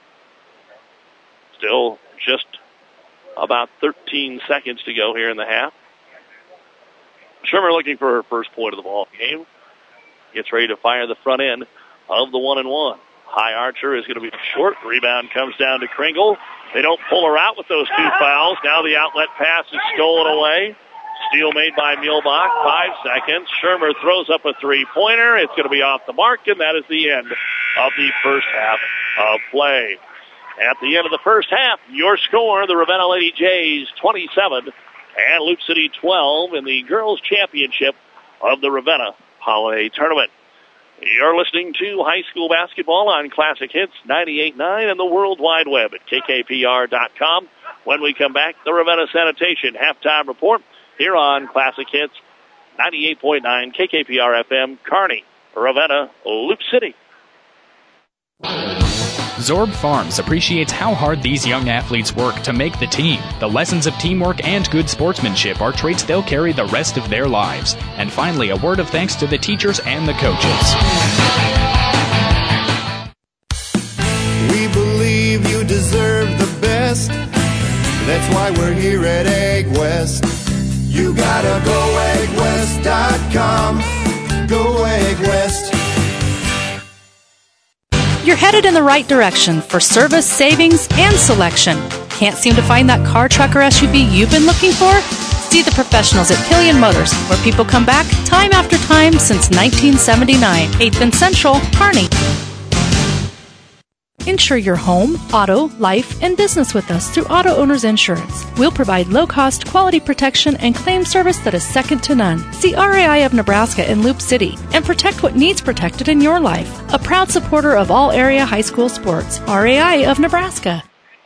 Still just about thirteen seconds to go here in the half. Shermer looking for her first point of the ball game. Gets ready to fire the front end of the one and one. High Archer is going to be short. Rebound comes down to Kringle. They don't pull her out with those two fouls. Now the outlet pass is stolen away. Steal made by Muehlbach. Five seconds. Shermer throws up a three-pointer. It's going to be off the mark, and that is the end of the first half of play. At the end of the first half, your score, the Ravenna Lady Jays twenty-seven and Loop City twelve in the girls' championship of the Ravenna Holiday Tournament. You're listening to high school basketball on Classic Hits ninety-eight point nine and the World Wide Web at K K P R dot com. When we come back, the Ravenna Sanitation halftime report here on Classic Hits ninety-eight point nine K K P R F M, Kearney, Ravenna, Loop City. Zorb Farms appreciates how hard these young athletes work to make the team. The lessons of teamwork and good sportsmanship are traits they'll carry the rest of their lives. And finally, a word of thanks to the teachers and the coaches. We believe you deserve the best. That's why we're here at Egg West. You gotta go egg west dot com. Go Egg West. You're headed in the right direction for service, savings, and selection. Can't seem to find that car, truck, or S U V you've been looking for? See the professionals at Killian Motors, where people come back time after time since nineteen seventy-nine. eighth and Central, Kearney. Insure your home, auto, life, and business with us through Auto Owners Insurance. We'll provide low-cost, quality protection and claim service that is second to none. See R A I of Nebraska in Loop City and protect what needs protected in your life. A proud supporter of all area high school sports. R A I of Nebraska.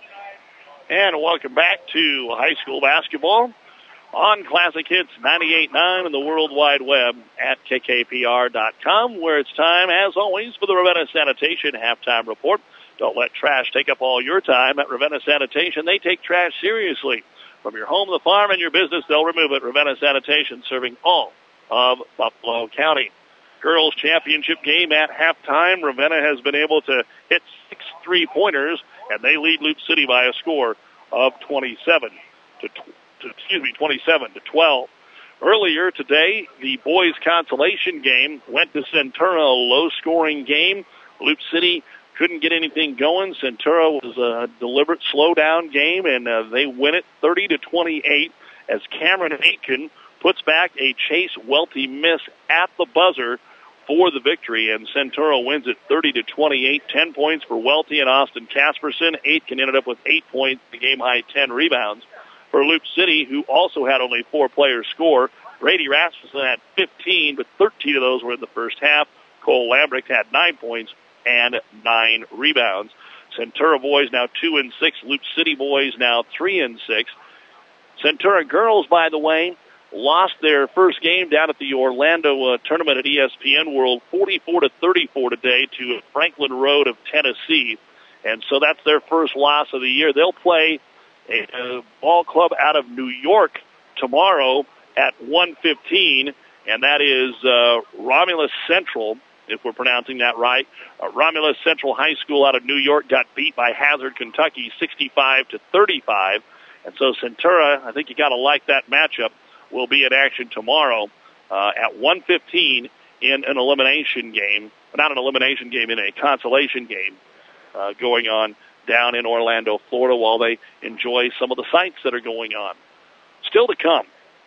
And welcome back to high school basketball on Classic Hits ninety-eight point nine and the World Wide Web at K K P R dot com, where it's time, as always, for the Ravenna Sanitation halftime report. Don't let trash take up all your time. At Ravenna Sanitation, they take trash seriously. From your home, the farm, and your business, they'll remove it. Ravenna Sanitation, serving all of Buffalo County. Girls championship game at halftime. Ravenna has been able to hit six three-pointers, and they lead Loop City by a score of twenty-seven to, to excuse me, twenty-seven to twelve. Earlier today, the boys' consolation game went to Centura, a low-scoring game. Loop City couldn't get anything going. Centura was a deliberate slow-down game, and uh, they win it thirty to twenty-eight as Cameron Aitken puts back a Chase Welty miss at the buzzer for the victory, and Centura wins it thirty to twenty-eight. Ten points for Welty and Austin Casperson. Aitken ended up with eight points, the game-high ten rebounds. For Loop City, who also had only four players score, Brady Rasmussen had fifteen, but thirteen of those were in the first half. Cole Lambrick had nine points and nine rebounds. Centura boys now two and six. Loop City boys now three and six. Centura girls, by the way, lost their first game down at the Orlando uh, tournament at E S P N World, forty-four to thirty-four today to Franklin Road of Tennessee, and so that's their first loss of the year. They'll play a, a ball club out of New York tomorrow at one fifteen, and that is uh, Romulus Central, if we're pronouncing that right. Uh, Romulus Central High School out of New York got beat by Hazard, Kentucky, sixty-five to thirty-five. And so Centura, I think you got to like that matchup, will be in action tomorrow uh, at one fifteen in an elimination game. Not an elimination game, in a consolation game uh, going on down in Orlando, Florida, while they enjoy some of the sights that are going on. Still to come,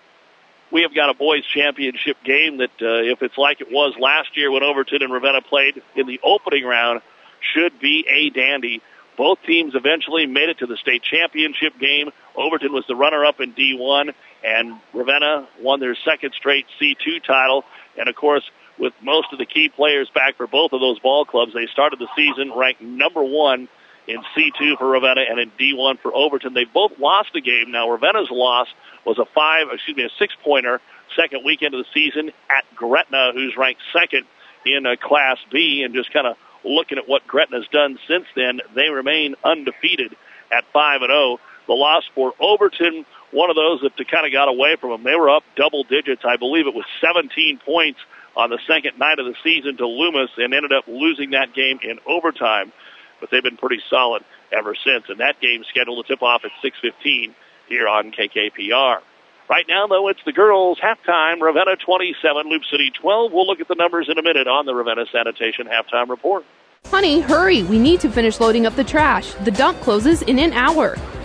we have got a boys' championship game that, uh, if it's like it was last year when Overton and Ravenna played in the opening round, should be a dandy. Both teams eventually made it to the state championship game. Overton was the runner-up in D one, and Ravenna won their second straight C two title. And, of course, with most of the key players back for both of those ball clubs, they started the season ranked number one in C two for Ravenna and in D one for Overton. They both lost a game. Now, Ravenna's loss was a five, excuse me, a six-pointer second weekend of the season at Gretna, who's ranked second in uh, Class B. And just kind of looking at what Gretna's done since then, they remain undefeated at five and oh. The loss for Overton, one of those that kind of got away from them. They were up double digits. I believe it was seventeen points on the second night of the season to Loomis, and ended up losing that game in overtime. But they've been pretty solid ever since. And that game's scheduled to tip off at six fifteen here on K K P R. Right now, though, it's the girls' halftime. Ravenna twenty-seven, Loop City twelve. We'll look at the numbers in a minute on the Ravenna Sanitation halftime report. Honey, hurry. We need to finish loading up the trash. The dump closes in an hour.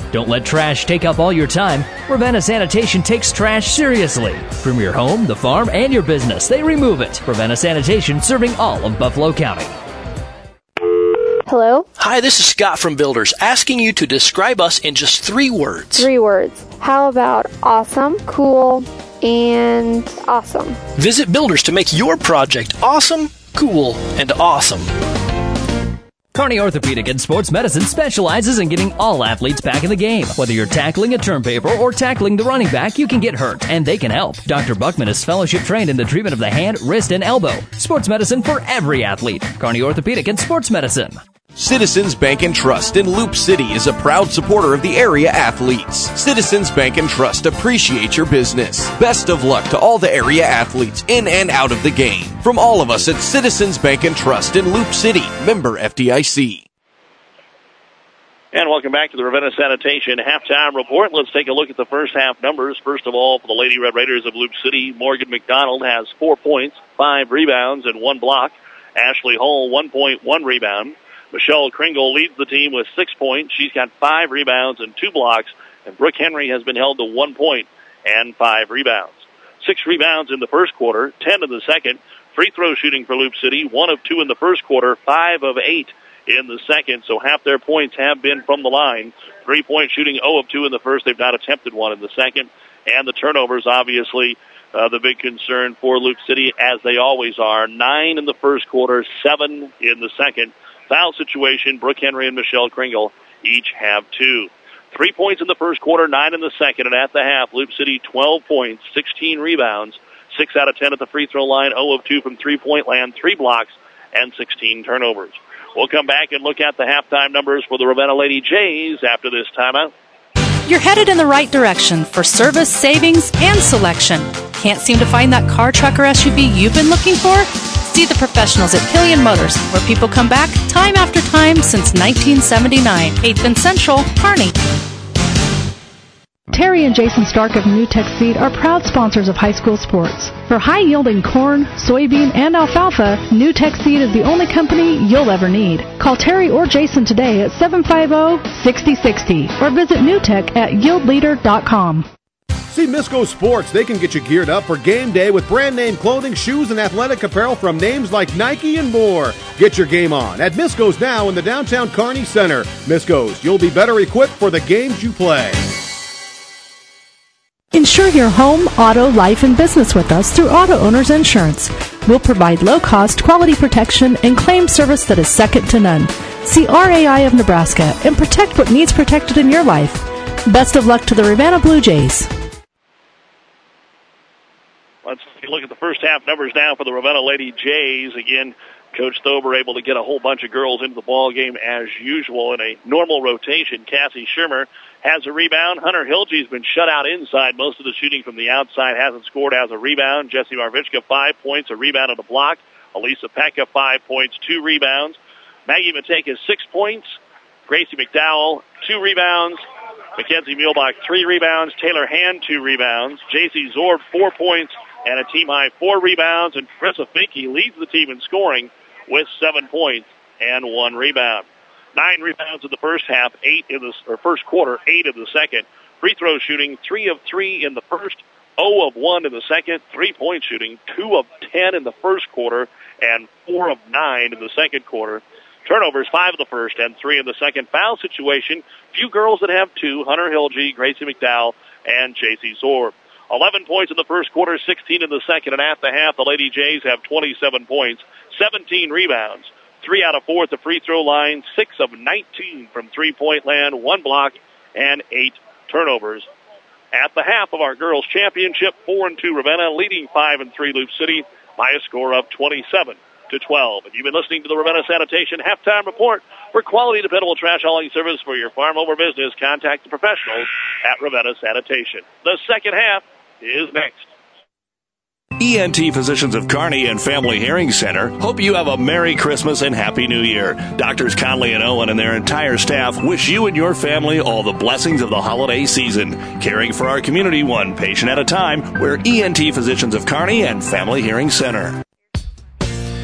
Don't let trash take up all your time. Ravenna Sanitation takes trash seriously. From your home, the farm, and your business, they remove it. Ravenna Sanitation, serving all of Buffalo County. Hello? Hi, this is Scott from Builders, asking you to describe us in just three words. Three words. How about awesome, cool, and awesome? Visit Builders to make your project awesome, cool, and awesome. Kearney Orthopedic and Sports Medicine specializes in getting all athletes back in the game. Whether you're tackling a term paper or tackling the running back, you can get hurt, and they can help. Doctor Buckman is fellowship trained in the treatment of the hand, wrist, and elbow. Sports medicine for every athlete. Kearney Orthopedic and Sports Medicine. Citizens Bank and Trust in Loop City is a proud supporter of the area athletes. Citizens Bank and Trust appreciate your business. Best of luck to all the area athletes in and out of the game. From all of us at Citizens Bank and Trust in Loop City, member F D I C. And welcome back to the Ravenna Sanitation halftime report. Let's take a look at the first half numbers. First of all, for the Lady Red Raiders of Loop City, Morgan McDonald has four points, five rebounds, and one block. Ashley Hull, one point, one rebound. Michelle Kringle leads the team with six points. She's got five rebounds and two blocks. And Brooke Henry has been held to one point and five rebounds. Six rebounds in the first quarter, ten in the second. Free throw shooting for Loop City, one of two in the first quarter, five of eight in the second. So half their points have been from the line. Three-point shooting, zero of two in the first. They've not attempted one in the second. And the turnovers, obviously, uh, the big concern for Loop City, as they always are. Nine in the first quarter, seven in the second. Foul situation, Brooke Henry and Michelle Kringle each have two. Three points in the first quarter, nine in the second, and at the half, Loop City twelve points, sixteen rebounds, six out of ten at the free throw line, zero of two from three-point land, three blocks, and sixteen turnovers. We'll come back and look at the halftime numbers for the Ravenna Lady Jays after this timeout. You're headed in the right direction for service, savings, and selection. Can't seem to find that car, truck, or S U V you've been looking for? See the professionals at Killian Motors, where people come back time after time since nineteen seventy-nine. eighth and Central, Kearney. Terry and Jason Stark of New Tech Seed are proud sponsors of high school sports. For high-yielding corn, soybean, and alfalfa, New Tech Seed is the only company you'll ever need. Call Terry or Jason today at seven five zero, six zero six zero or visit newtech at yield leader dot com. See Misco Sports. They can get you geared up for game day with brand name clothing, shoes, and athletic apparel from names like Nike and more. Get your game on at Misco's now in the downtown Kearney Center. Misco's, you'll be better equipped for the games you play. Insure your home, auto, life, and business with us through Auto Owners Insurance. We'll provide low-cost, quality protection and claim service that is second to none. See R A I of Nebraska and protect what needs protected in your life. Best of luck to the Ravenna Blue Jays. Let's take a look at the first half numbers now for the Ravenna Lady Jays. Again, Coach Thober able to get a whole bunch of girls into the ball game as usual in a normal rotation. Cassie Schirmer has a rebound. Hunter Hilge's been shut out inside. Most of the shooting from the outside, hasn't scored, has a rebound. Jessie Marvichka, five points, a rebound and a block. Elisa Pekka, five points, two rebounds. Maggie Mateka, six points. Gracie McDowell, two rebounds. Mackenzie Muehlbach, three rebounds. Taylor Hand, two rebounds. J C Zorb, four points and a team-high four rebounds. And Carissa Finke leads the team in scoring with seven points and one rebound. Nine rebounds in the first half, eight in the or first quarter, eight in the second. Free throw shooting, three of three in the first, zero of one in the second. Three-point shooting, two of ten in the first quarter, and four of nine in the second quarter. Turnovers, five in the first and three in the second. Foul situation, few girls that have two, Hunter Hilge, Gracie McDowell, and J C Zorb. eleven points in the first quarter, sixteen in the second, and at the half, the Lady Jays have twenty-seven points, seventeen rebounds, three out of four at the free throw line, six of nineteen from three-point land, one block, and eight turnovers. At the half of our girls' championship, four and two Ravenna, leading five and three Loop City by a score of twenty-seven to twelve. And you've been listening to the Ravenna Sanitation Halftime Report. For quality, dependable trash hauling service for your farm over business, contact the professionals at Ravenna Sanitation. The second half is next. E N T Physicians of Kearney and Family Hearing Center hope you have a Merry Christmas and Happy New Year. Doctors Conley and Owen and their entire staff wish you and your family all the blessings of the holiday season. Caring for our community one patient at a time, we're E N T Physicians of Kearney and Family Hearing Center.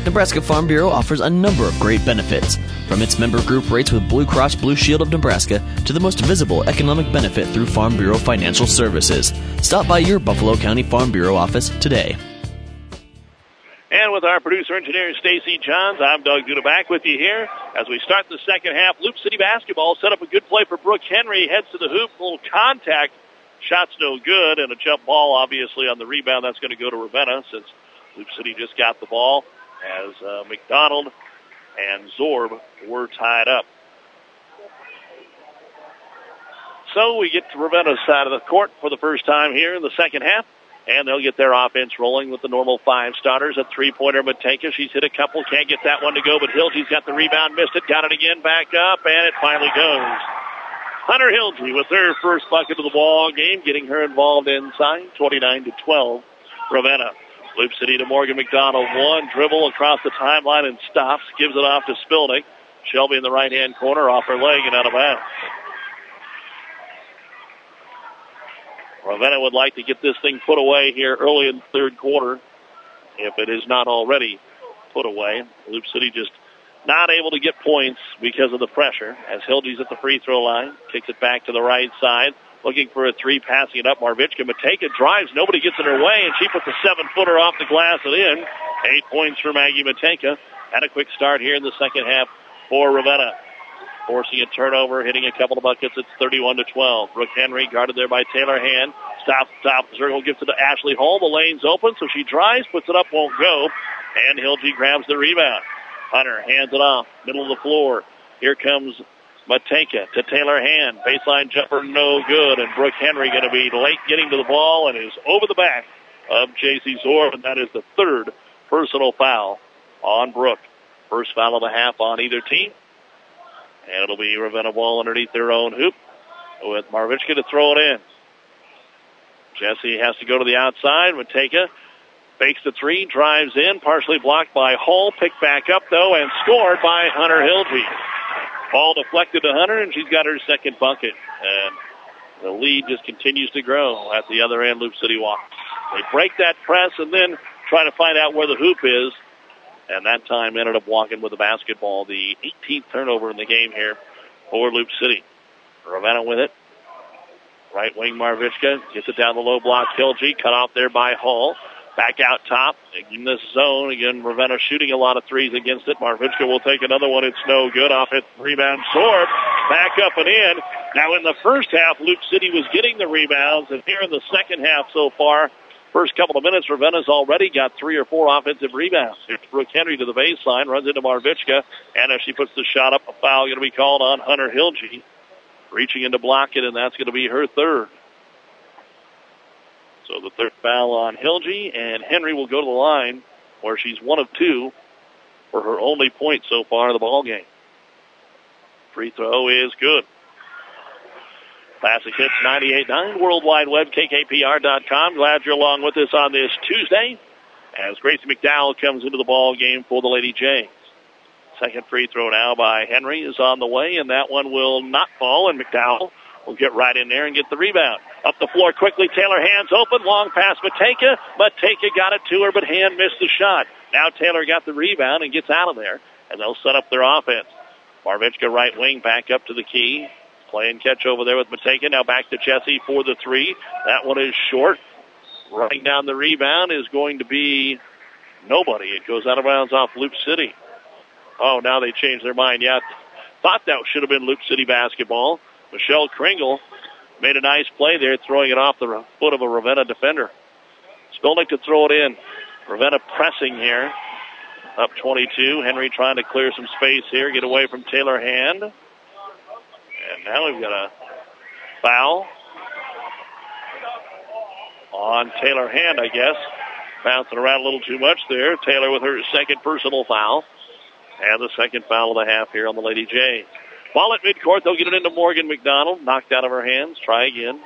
Nebraska Farm Bureau offers a number of great benefits, from its member group rates with Blue Cross Blue Shield of Nebraska to the most visible economic benefit through Farm Bureau Financial Services. Stop by your Buffalo County Farm Bureau office today. And with our producer-engineer, Stacy Johns, I'm Doug Duda back with you here as we start the second half. Loop City basketball set up a good play for Brooke Henry. Heads to the hoop, a little contact. Shot's no good, and a jump ball, obviously, on the rebound. That's going to go to Ravenna since Loop City just got the ball as uh, McDonald and Zorb were tied up. So we get to Ravenna's side of the court for the first time here in the second half, and they'll get their offense rolling with the normal five starters. A three-pointer, Matenka. She's hit a couple, can't get that one to go, but Hilgey's got the rebound, missed it, got it again, back up, and it finally goes. Hunter Hilgey with her first bucket of the ball game, getting her involved inside, twenty-nine to twelve, Ravenna. Loop City to Morgan McDonald. One dribble across the timeline and stops. Gives it off to Spilnick. Shelby in the right-hand corner, off her leg and out of bounds. Ravenna would like to get this thing put away here early in the third quarter, if it is not already put away. Loop City just not able to get points because of the pressure, as Hilgey's at the free throw line. Kicks it back to the right side. Looking for a three, passing it up. Marvichka Mateka drives. Nobody gets in her way, and she puts a seven-footer off the glass and in. Eight points for Maggie Mateka. Had a quick start here in the second half for Ravenna. Forcing a turnover, hitting a couple of buckets. It's thirty-one to twelve. Brooke Henry guarded there by Taylor Hand. Stops, top circle, gives it to Ashley Hall. The lane's open, so she drives, puts it up, won't go. And Hilgey grabs the rebound. Hunter hands it off, middle of the floor. Here comes Matenka to Taylor Hand. Baseline jumper, no good. And Brooke Henry going to be late getting to the ball and is over the back of J C Zorb. And that is the third personal foul on Brooke. First foul of the half on either team. And it'll be Ravenna ball underneath their own hoop with Marvichka to throw it in. Jesse has to go to the outside. Matenka fakes the three, drives in, partially blocked by Hall. Picked back up, though, and scored by Hunter Hilgey. Ball deflected to Hunter, and she's got her second bucket. And the lead just continues to grow at the other end. Loop City walks. They break that press and then try to find out where the hoop is. And that time ended up walking with the basketball. The eighteenth turnover in the game here for Loop City. Ravenna with it. Right wing Marvichka gets it down the low block. Hilgey cut off there by Hall. Back out top in this zone. Again, Ravenna shooting a lot of threes against it. Marvichka will take another one. It's no good. Off it. Rebound. Zorb. Back up and in. Now in the first half, Loop City was getting the rebounds. And here in the second half so far, first couple of minutes, Ravenna's already got three or four offensive rebounds. Here's Brooke Henry to the baseline. Runs into Marvichka. And as she puts the shot up, a foul going to be called on Hunter Hilgey. Reaching in to block it, and that's going to be her third. So the third foul on Hilgey, and Henry will go to the line where she's one of two for her only point so far in the ball game. Free throw is good. Classic Hits ninety-eight point nine, World Wide Web, K K P R dot com. Glad you're along with us on this Tuesday as Gracie McDowell comes into the ball game for the Lady Jays. Second free throw now by Henry is on the way, and that one will not fall, and McDowell will get right in there and get the rebound. Up the floor quickly, Taylor Hand's open, long pass Matenka. Matenka got it to her, but Hand missed the shot. Now Taylor got the rebound and gets out of there, and they'll set up their offense. Marvichka right wing back up to the key. Playing catch over there with Matenka. Now back to Jesse for the three. That one is short. Running down the rebound is going to be nobody. It goes out of bounds off Loop City. Oh, now they changed their mind. Yeah, thought that should have been Loop City basketball. Michelle Kringle made a nice play there, throwing it off the foot of a Ravenna defender. Spilnick to throw it in. Ravenna pressing here. Up twenty-two. Henry trying to clear some space here, get away from Taylor Hand. And now we've got a foul on Taylor Hand, I guess. Bouncing around a little too much there. Taylor with her second personal foul. And the second foul of the half here on the Lady Jays. Ball at midcourt. They'll get it into Morgan McDonald. Knocked out of her hands. Try again.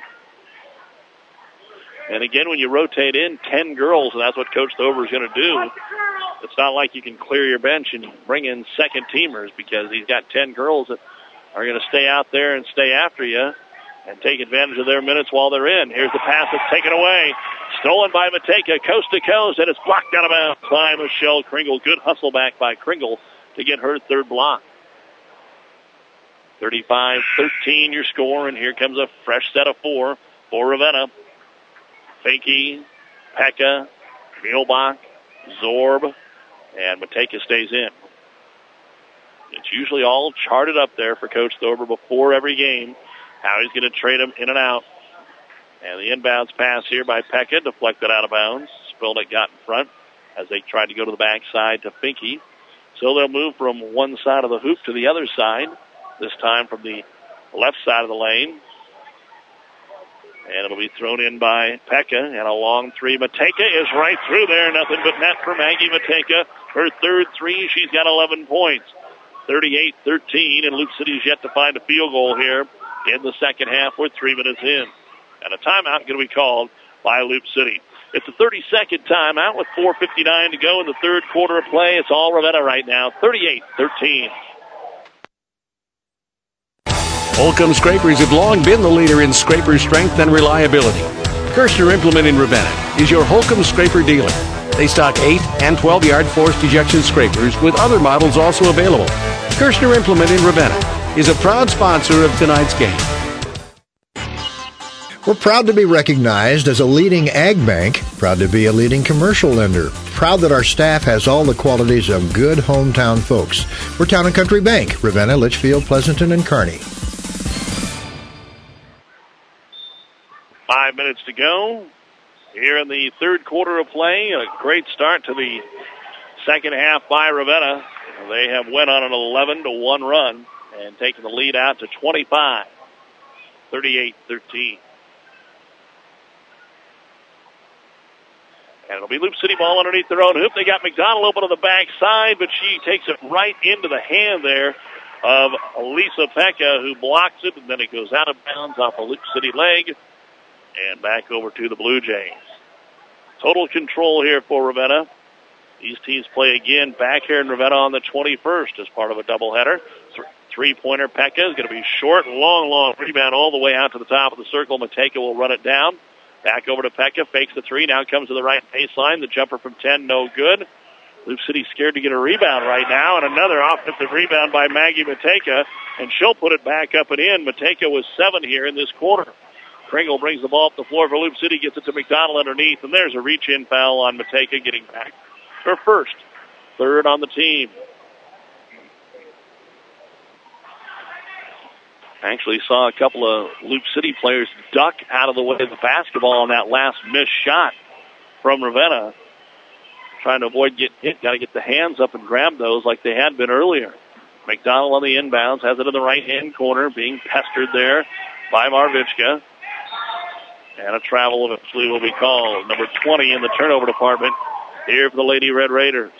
And again, when you rotate in ten girls, and that's what Coach Dover is going to do, it's not like you can clear your bench and bring in second teamers because he's got ten girls that are going to stay out there and stay after you and take advantage of their minutes while they're in. Here's the pass that's taken away. Stolen by Mateka, coast to coast, and it's blocked out of bounds by Michelle Kringle. Good hustle back by Kringle to get her third block. thirty-five thirteen your score, and here comes a fresh set of four for Ravenna. Finke, Pekka, Mielbach, Zorb, and Mateka stays in. It's usually all charted up there for Coach Thorber before every game, how he's going to trade them in and out. And the inbounds pass here by Pekka, deflected out of bounds. Spilnick got in front as they tried to go to the backside to Finke. So they'll move from one side of the hoop to the other side, this time from the left side of the lane. And it'll be thrown in by Pekka, and a long three. Mateka is right through there. Nothing but net for Maggie Mateka. Her third three, she's got eleven points. thirty-eight thirteen, and Loop City's yet to find a field goal here in the second half. We're three minutes in. And a timeout going to be called by Loop City. It's a thirty-second timeout with four fifty-nine to go in the third quarter of play. It's all Ravenna right now, thirty-eight thirteen. Holcomb Scrapers have long been the leader in scraper strength and reliability. Kirshner Implement in Ravenna is your Holcomb Scraper dealer. They stock eight and twelve-yard forced ejection scrapers with other models also available. Kirshner Implement in Ravenna is a proud sponsor of tonight's game. We're proud to be recognized as a leading ag bank, proud to be a leading commercial lender, proud that our staff has all the qualities of good hometown folks. We're Town and Country Bank, Ravenna, Litchfield, Pleasanton, and Kearney. Five minutes to go here in the third quarter of play. A great start to the second half by Ravenna. They have went on an eleven to one run and taken the lead out to twenty-five, thirty-eight thirteen. And it'll be Loop City ball underneath their own hoop. They got McDonald open on the backside, but she takes it right into the hand there of Lisa Pekka, who blocks it, and then it goes out of bounds off a Loop City leg and back over to the Blue Jays. Total control here for Ravenna. These teams play again back here in Ravenna on the twenty-first as part of a doubleheader. Th- three-pointer Pekka is going to be short, long, long rebound all the way out to the top of the circle. Mateka will run it down. Back over to Pekka, fakes the three, now comes to the right baseline. The jumper from ten, no good. Loop City scared to get a rebound right now, and another offensive rebound by Maggie Mateka, and she'll put it back up and in. Mateka was seven here in this quarter. Kringle brings the ball up the floor for Loop City, gets it to McDonald underneath, and there's a reach-in foul on Mateka getting back her first, third on the team. Actually saw a couple of Loop City players duck out of the way of the basketball on that last missed shot from Ravenna. Trying to avoid getting hit. Got to get the hands up and grab those like they had been earlier. McDonald on the inbounds, has it in the right-hand corner, being pestered there by Marvichka. And a travel eventually will be called. Number twenty in the turnover department here for the Lady Red Raiders.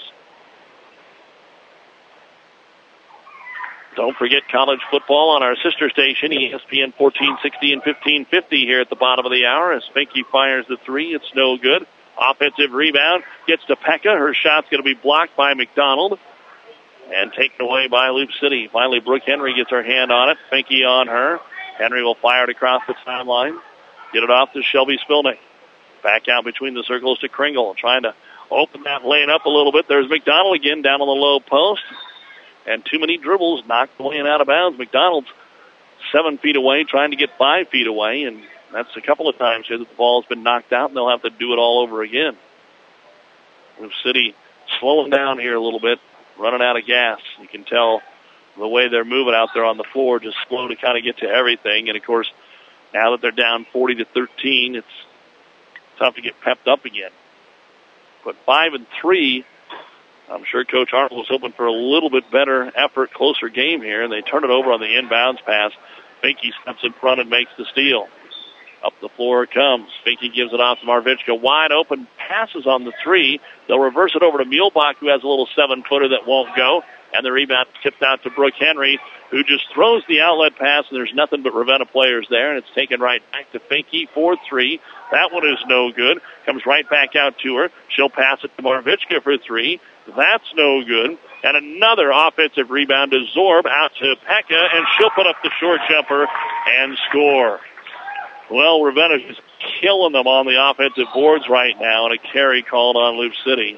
Don't forget college football on our sister station, E S P N fourteen sixty and fifteen fifty here at the bottom of the hour. As Finke fires the three, it's no good. Offensive rebound, gets to Pekka. Her shot's going to be blocked by McDonald and taken away by Loop City. Finally, Brooke Henry gets her hand on it. Finke on her. Henry will fire it across the timeline. Get it off to Shelby Spilnick. Back out between the circles to Kringle, trying to open that lane up a little bit. There's McDonald again down on the low post. And too many dribbles, knocked the lane out of bounds. McDonald's seven feet away, trying to get five feet away, and that's a couple of times here that the ball's been knocked out, and they'll have to do it all over again. Loop City slowing down here a little bit, running out of gas. You can tell the way they're moving out there on the floor, just slow to kind of get to everything. And, of course, now that they're down forty to thirteen, it's tough to get pepped up again. But five and three, I'm sure Coach Arnold was hoping for a little bit better effort, closer game here, and they turn it over on the inbounds pass. Finke steps in front and makes the steal. Up the floor it comes. Finke gives it off to Marvichka. Wide open, passes on the three. They'll reverse it over to Mielbach, who has a little seven-footer that won't go. And the rebound tipped out to Brooke Henry, who just throws the outlet pass, and there's nothing but Ravenna players there, and it's taken right back to Finke for three. That one is no good. Comes right back out to her. She'll pass it to Marvichka for three. That's no good. And another offensive rebound to Zorb, out to Pekka, and she'll put up the short jumper and score. Well, Ravenna just killing them on the offensive boards right now, and a carry called on Loop City.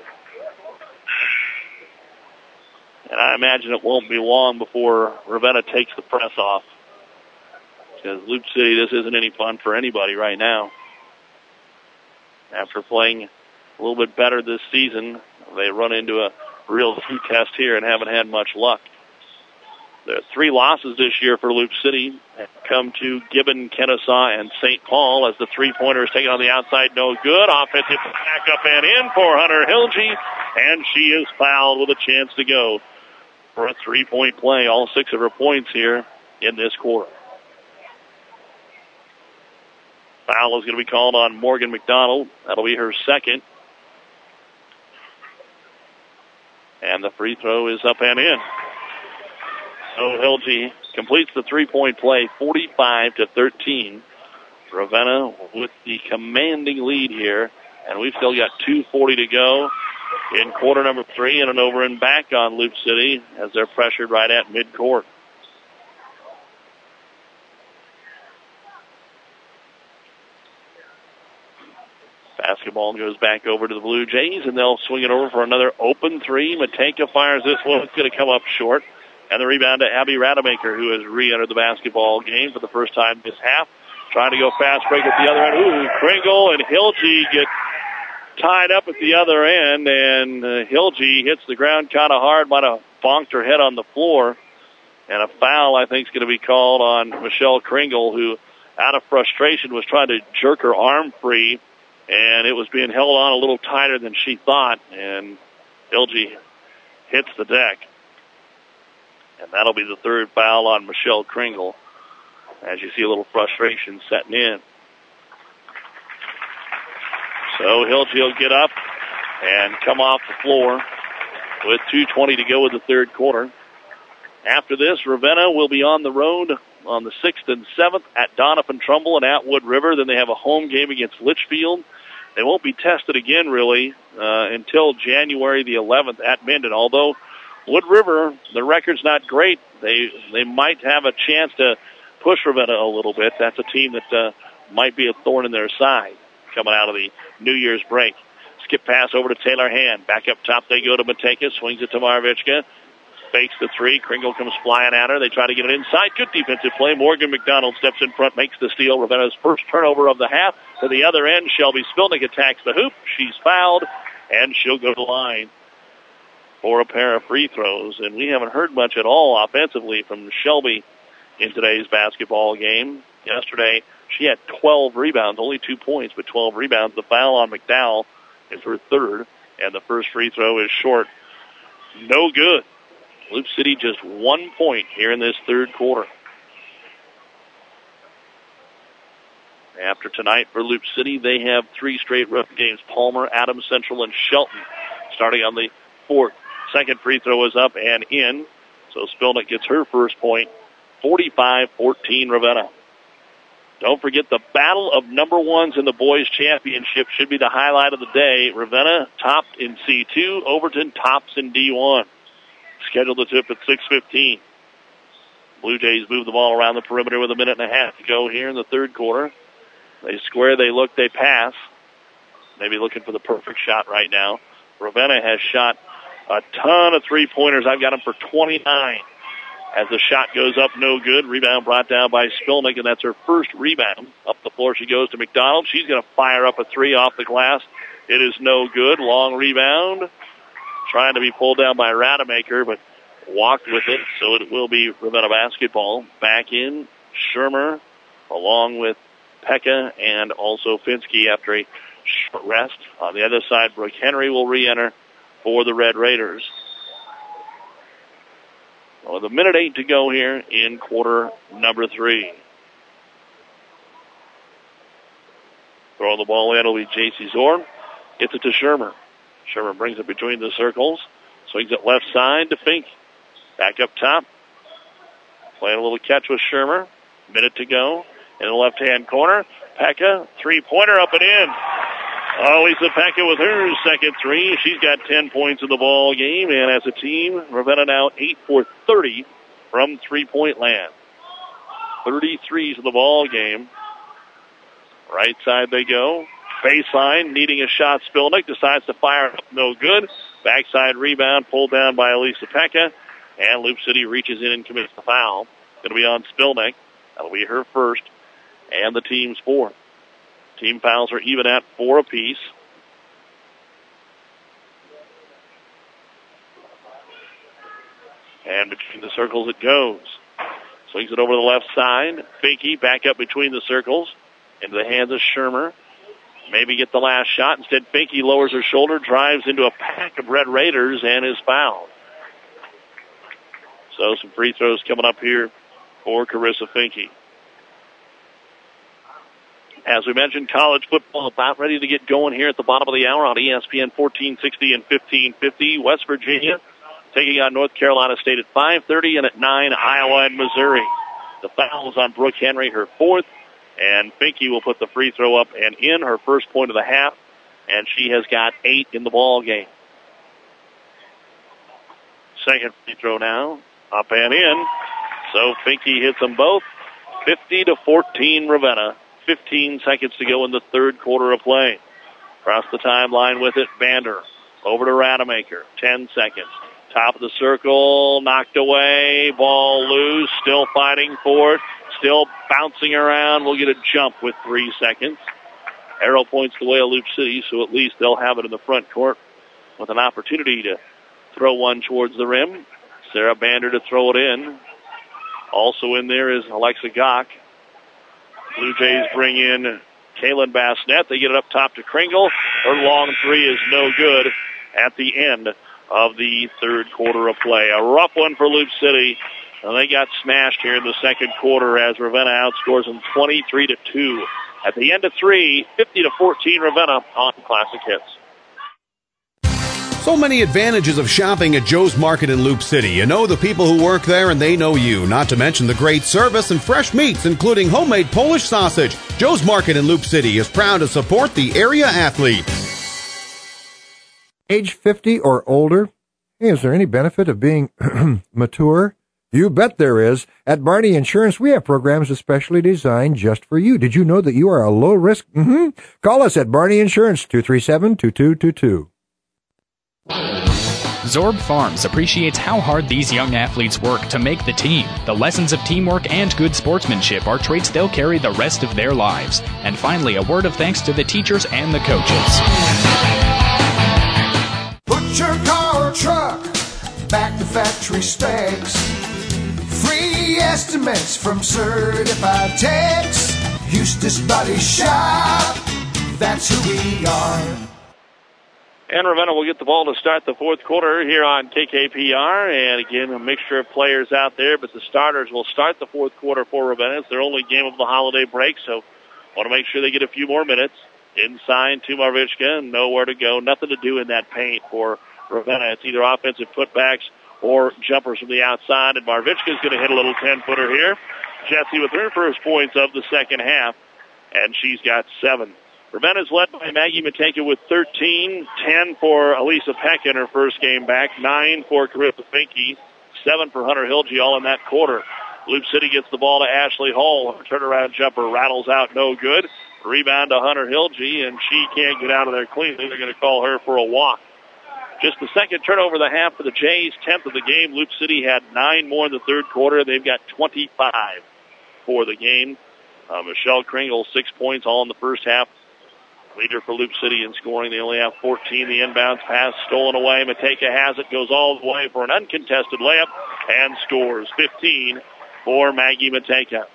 And I imagine it won't be long before Ravenna takes the press off. Because Loop City, this isn't any fun for anybody right now. After playing a little bit better this season, they run into a real flu test here and haven't had much luck. There are three losses this year for Loop City come to Gibbon, Kennesaw, and Saint Paul as the three-pointer is taken on the outside. No good. Offensive back up and in for Hunter Hilge, and she is fouled with a chance to go for a three-point play. All six of her points here in this quarter. Foul is going to be called on Morgan McDonald. That'll be her second. And the free throw is up and in. So Hilge completes the three-point play, forty-five to thirteen. Ravenna with the commanding lead here, and we've still got two forty to go in quarter number three, and an over and back on Loop City as they're pressured right at midcourt. Basketball goes back over to the Blue Jays, and they'll swing it over for another open three. Matenka fires this one. It's going to come up short. And the rebound to Abby Rademacher, who has re-entered the basketball game for the first time this half. Trying to go fast break at the other end. Ooh, Kringle and Hilge get tied up at the other end, and uh, Hilge hits the ground kind of hard, might have bonked her head on the floor. And a foul, I think, is going to be called on Michelle Kringle, who, out of frustration, was trying to jerk her arm free, and it was being held on a little tighter than she thought, and Hilge hits the deck. And that'll be the third foul on Michelle Kringle, as you see a little frustration setting in. So Hilge will get up and come off the floor with two twenty to go in the third quarter. After this, Ravenna will be on the road on the sixth and seventh at Doniphan Trumbull and at Wood River. Then they have a home game against Litchfield. They won't be tested again, really, uh, until January the eleventh at Minden, although Wood River, the record's not great. They they might have a chance to push Ravenna a little bit. That's a team that uh, might be a thorn in their side coming out of the New Year's break. Skip pass over to Taylor Hand. Back up top they go to Matenka. Swings it to Maravitchka. Fakes the three. Kringle comes flying at her. They try to get it inside. Good defensive play. Morgan McDonald steps in front, makes the steal. Ravenna's first turnover of the half. To the other end, Shelby Spilnick attacks the hoop. She's fouled, and she'll go to the line for a pair of free throws. And we haven't heard much at all offensively from Shelby in today's basketball game. Yesterday, she had twelve rebounds, only two points, but twelve rebounds. The foul on McDowell is her third, and the first free throw is short. No good. Loop City just one point here in this third quarter. After tonight for Loop City, they have three straight rough games. Palmer, Adams Central, and Shelton starting on the fourth. Second free throw is up and in. So Spilnick gets her first point. forty-five fourteen Ravenna. Don't forget the battle of number ones in the boys championship should be the highlight of the day. Ravenna topped in C two. Overton tops in D one. Scheduled to tip at six fifteen. Blue Jays move the ball around the perimeter with a minute and a half to go here in the third quarter. They square, they look, they pass. Maybe looking for the perfect shot right now. Ravenna has shot a ton of three-pointers. I've got them for twenty-nine. As the shot goes up, no good. Rebound brought down by Spilnick, and that's her first rebound. Up the floor she goes to McDonald. She's going to fire up a three off the glass. It is no good. Long rebound. Trying to be pulled down by Rademacher, but walked with it, so it will be Ravenna basketball. Back in, Shermer, along with Pekka and also Finsky after a short rest. On the other side, Brooke Henry will re-enter for the Red Raiders. Well, with a minute eight to go here in quarter number three. Throwing the ball in will be J C Zorn. Gets it to Shermer. Shermer brings it between the circles. Swings it left side to Fink. Back up top. Playing a little catch with Shermer. Minute to go. In the left-hand corner. Pekka, three-pointer up and in. Oh, Lisa Pekka with her second three. She's got ten points in the ball game. And as a team, Ravenna now eight for thirty from three-point land. thirty-threes in the ball game. Right side they go. Baseline, needing a shot. Spilnick decides to fire up. No good. Backside rebound pulled down by Elisa Pekka. And Loop City reaches in and commits the foul. Going to be on Spilnick. That'll be her first. And the team's fourth. Team fouls are even at four apiece. And between the circles it goes. Swings it over the left side. Finke back up between the circles. Into the hands of Shermer. Maybe get the last shot. Instead, Finke lowers her shoulder, drives into a pack of Red Raiders, and is fouled. So some free throws coming up here for Carissa Finke. As we mentioned, college football about ready to get going here at the bottom of the hour on E S P N fourteen sixty and fifteen fifty. West Virginia taking on North Carolina State at five thirty, and at nine, Iowa and Missouri. The foul is on Brooke Henry, her fourth, and Finke will put the free throw up and in, her first point of the half, and she has got eight in the ball game. Second free throw now, up and in. So Finke hits them both. fifty to fourteen, Ravenna. fifteen seconds to go in the third quarter of play. Across the timeline with it, Vander. Over to Rademacher. Ten seconds. Top of the circle, knocked away. Ball loose, still fighting for it. Still bouncing around. We'll get a jump with three seconds. Arrow points the way of Loop City, so at least they'll have it in the front court with an opportunity to throw one towards the rim. Sarah Vander to throw it in. Also in there is Alexa Gock. Blue Jays bring in Kaylin Bassnett. They get it up top to Kringle. Her long three is no good at the end of the third quarter of play. A rough one for Loop City. And they got smashed here in the second quarter as Ravenna outscores them twenty-three to two. At the end of three, fifty to fourteen Ravenna on Classic Hits. So many advantages of shopping at Joe's Market in Loop City. You know the people who work there and they know you. Not to mention the great service and fresh meats, including homemade Polish sausage. Joe's Market in Loop City is proud to support the area athletes. Age fifty or older? Hey, is there any benefit of being mature? You bet there is. At Barney Insurance, we have programs especially designed just for you. Did you know that you are a low risk? Mm-hmm. Call us at Barney Insurance, two three seven, two two two two. Zorb Farms appreciates how hard these young athletes work to make the team. The lessons of teamwork and good sportsmanship are traits they'll carry the rest of their lives. And finally, a word of thanks to the teachers and the coaches. Put your car or truck back to factory specs. Free estimates from certified techs. Eustace Body Shop, that's who we are. And Ravenna will get the ball to start the fourth quarter here on K K P R. And again, a mixture of players out there, but the starters will start the fourth quarter for Ravenna. It's their only game of the holiday break, so want to make sure they get a few more minutes. Inside to Marvichka, nowhere to go, nothing to do in that paint for Ravenna. It's either offensive putbacks or jumpers from the outside, and Marvichka's going to hit a little ten-footer here. Jessie with her first points of the second half, and she's got seven. Ravenna's led by Maggie Mateka with thirteen, ten for Elisa Peck in her first game back, nine for Carissa Finke, seven for Hunter Hilge, all in that quarter. Loop City gets the ball to Ashley Hall. Her turnaround jumper rattles out, no good. Rebound to Hunter Hilge, and she can't get out of there cleanly. They're going to call her for a walk. Just the second turnover of the half for the Jays, tenth of the game. Loop City had nine more in the third quarter. They've got twenty-five for the game. Uh, Michelle Kringle, six points, all in the first half. Leader for Loop City in scoring. They only have fourteen. The inbounds pass stolen away. Mateka has it, goes all the way for an uncontested layup, and scores fifteen for Maggie Mateka.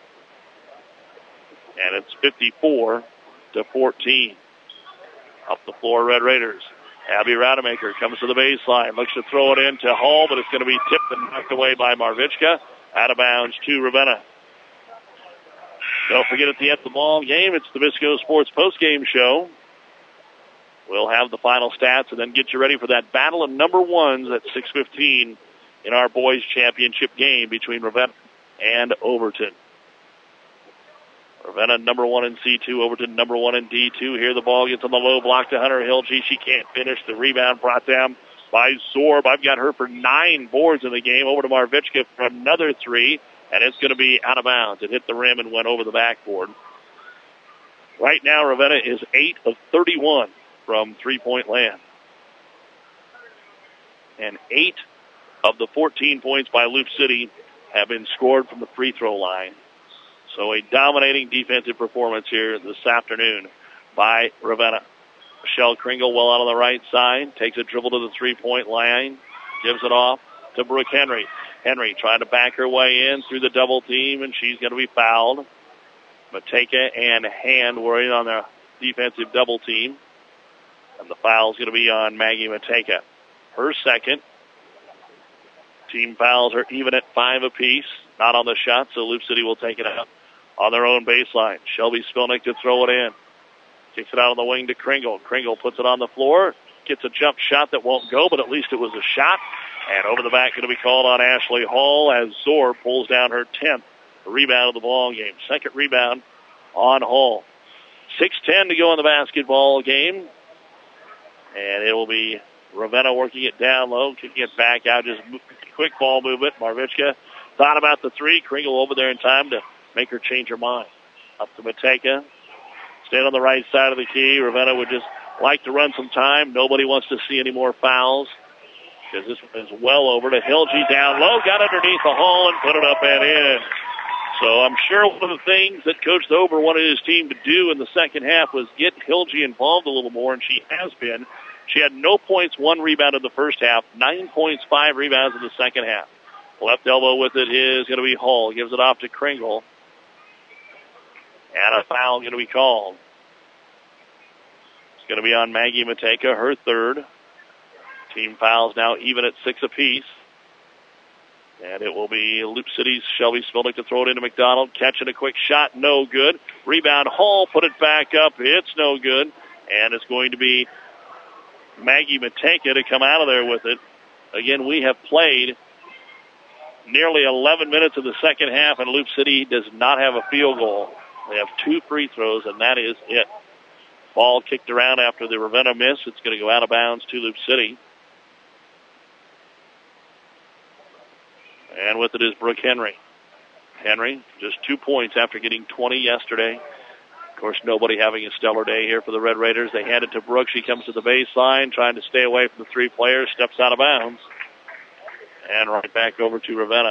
And it's fifty-four to fourteen. Up the floor, Red Raiders. Abby Rademacher comes to the baseline, looks to throw it in to Hall, but it's going to be tipped and knocked away by Marvichka. Out of bounds to Ravenna. Don't forget, at the end of the ball game, it's the Visco Sports postgame show. We'll have the final stats and then get you ready for that battle of number ones at six fifteen in our boys championship game between Ravenna and Overton. Ravenna number one in C two, Overton number one in D two. Here the ball gets on the low block to Hunter Hilge. She can't finish. The rebound brought down by Zorb. I've got her for nine boards in the game. Over to Marvichka for another three, and it's going to be out of bounds. It hit the rim and went over the backboard. Right now, Ravenna is eight of thirty-one from three-point land. And eight of the fourteen points by Loop City have been scored from the free throw line. So a dominating defensive performance here this afternoon by Ravenna. Michelle Kringle well out on the right side, takes a dribble to the three-point line, gives it off to Brooke Henry. Henry trying to back her way in through the double team, and she's going to be fouled. Mateka and Hand worried on their defensive double team. And the foul's going to be on Maggie Mateka. Her second. Team fouls are even at five apiece. Not on the shot, so Loop City will take it out on their own baseline. Shelby Spilnick to throw it in. Kicks it out on the wing to Kringle. Kringle puts it on the floor. Gets a jump shot that won't go, but at least it was a shot. And over the back going to be called on Ashley Hall as Zor pulls down her tenth rebound of the ball game. Second rebound on Hall. six ten to go in the basketball game. And it will be Ravenna working it down low, kicking it back out, just quick ball movement. Marvichka thought about the three. Kringle over there in time to make her change her mind. Up to Mateka. Staying on the right side of the key. Ravenna would just like to run some time. Nobody wants to see any more fouls, because this one is well over to Hilge down low. Got underneath the Hall and put it up and in. So I'm sure one of the things that Coach Ober wanted his team to do in the second half was get Hilge involved a little more, and she has been. She had no points, one rebound in the first half, nine points, five rebounds in the second half. Left elbow with it is going to be Hall. Gives it off to Kringle. And a foul going to be called. It's going to be on Maggie Mateka, her third. Team fouls now even at six apiece. And it will be Loop City's Shelby Spilnick to throw it into McDonald. Catching a quick shot, no good. Rebound, Hall, put it back up. It's no good. And it's going to be Maggie Mateka to come out of there with it. Again, we have played nearly eleven minutes of the second half, and Loop City does not have a field goal. They have two free throws, and that is it. Ball kicked around after the Ravenna miss. It's going to go out of bounds to Loop City. And with it is Brooke Henry. Henry, just two points after getting twenty yesterday. Of course, nobody having a stellar day here for the Red Raiders. They hand it to Brooke. She comes to the baseline, trying to stay away from the three players, steps out of bounds. And right back over to Ravenna.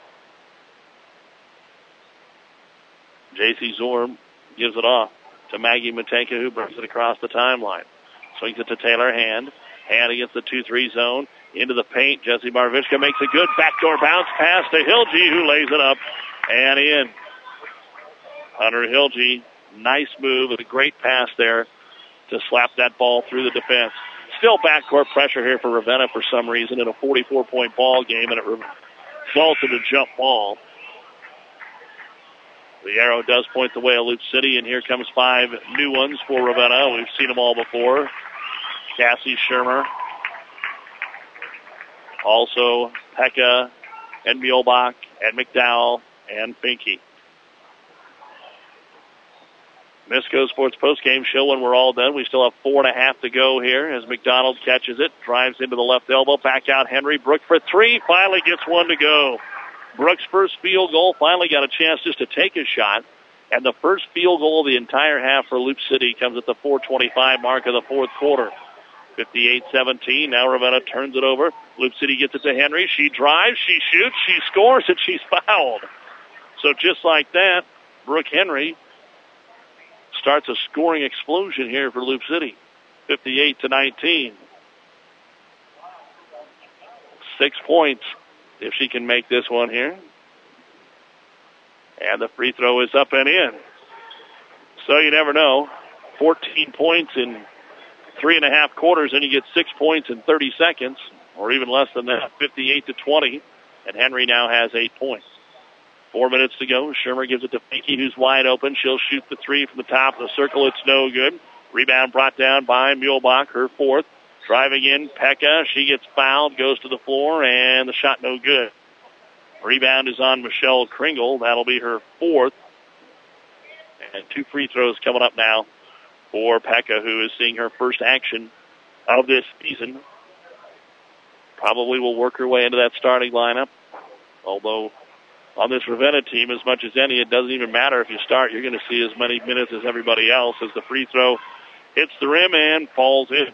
J C Zorm gives it off to Maggie Mateka, who brings it across the timeline. Swings it to Taylor Hand. Hand against the two three zone. Into the paint. Jesse Marvichka makes a good backdoor bounce pass to Hilge, who lays it up and in. Hunter Hilge, nice move with a great pass there to slap that ball through the defense. Still backcourt pressure here for Ravenna for some reason in a forty-four point ball game, and it results in a jump ball. The arrow does point the way of Loop City, and here comes five new ones for Ravenna. We've seen them all before. Cassie Shermer. Also Pekka and Muehlbach and McDowell and Finke. Misco Sports postgame show when we're all done. We still have four and a half to go here as McDonald catches it, drives into the left elbow, back out Henry. Brooke for three, finally gets one to go. Brooks' first field goal, finally got a chance just to take a shot. And the first field goal of the entire half for Loop City comes at the four twenty-five mark of the fourth quarter. fifty-eight seventeen, now Ravenna turns it over. Loop City gets it to Henry. She drives, she shoots, she scores, and she's fouled. So just like that, Brooke Henry starts a scoring explosion here for Loop City. fifty-eight to nineteen. Six points if she can make this one here. And the free throw is up and in. So you never know. fourteen points in three and a half quarters, and you get six points in thirty seconds, or even less than that, fifty-eight to twenty. And Henry now has eight points. Four minutes to go. Shermer gives it to Finke, who's wide open. She'll shoot the three from the top of the circle. It's no good. Rebound brought down by Muehlbach, her fourth. Driving in, Pekka. She gets fouled, goes to the floor, and the shot no good. Rebound is on Michelle Kringle. That'll be her fourth. And two free throws coming up now for Pekka, who is seeing her first action of this season. Probably will work her way into that starting lineup, although on this Ravenna team as much as any. It doesn't even matter if you start. You're going to see as many minutes as everybody else as the free throw hits the rim and falls in.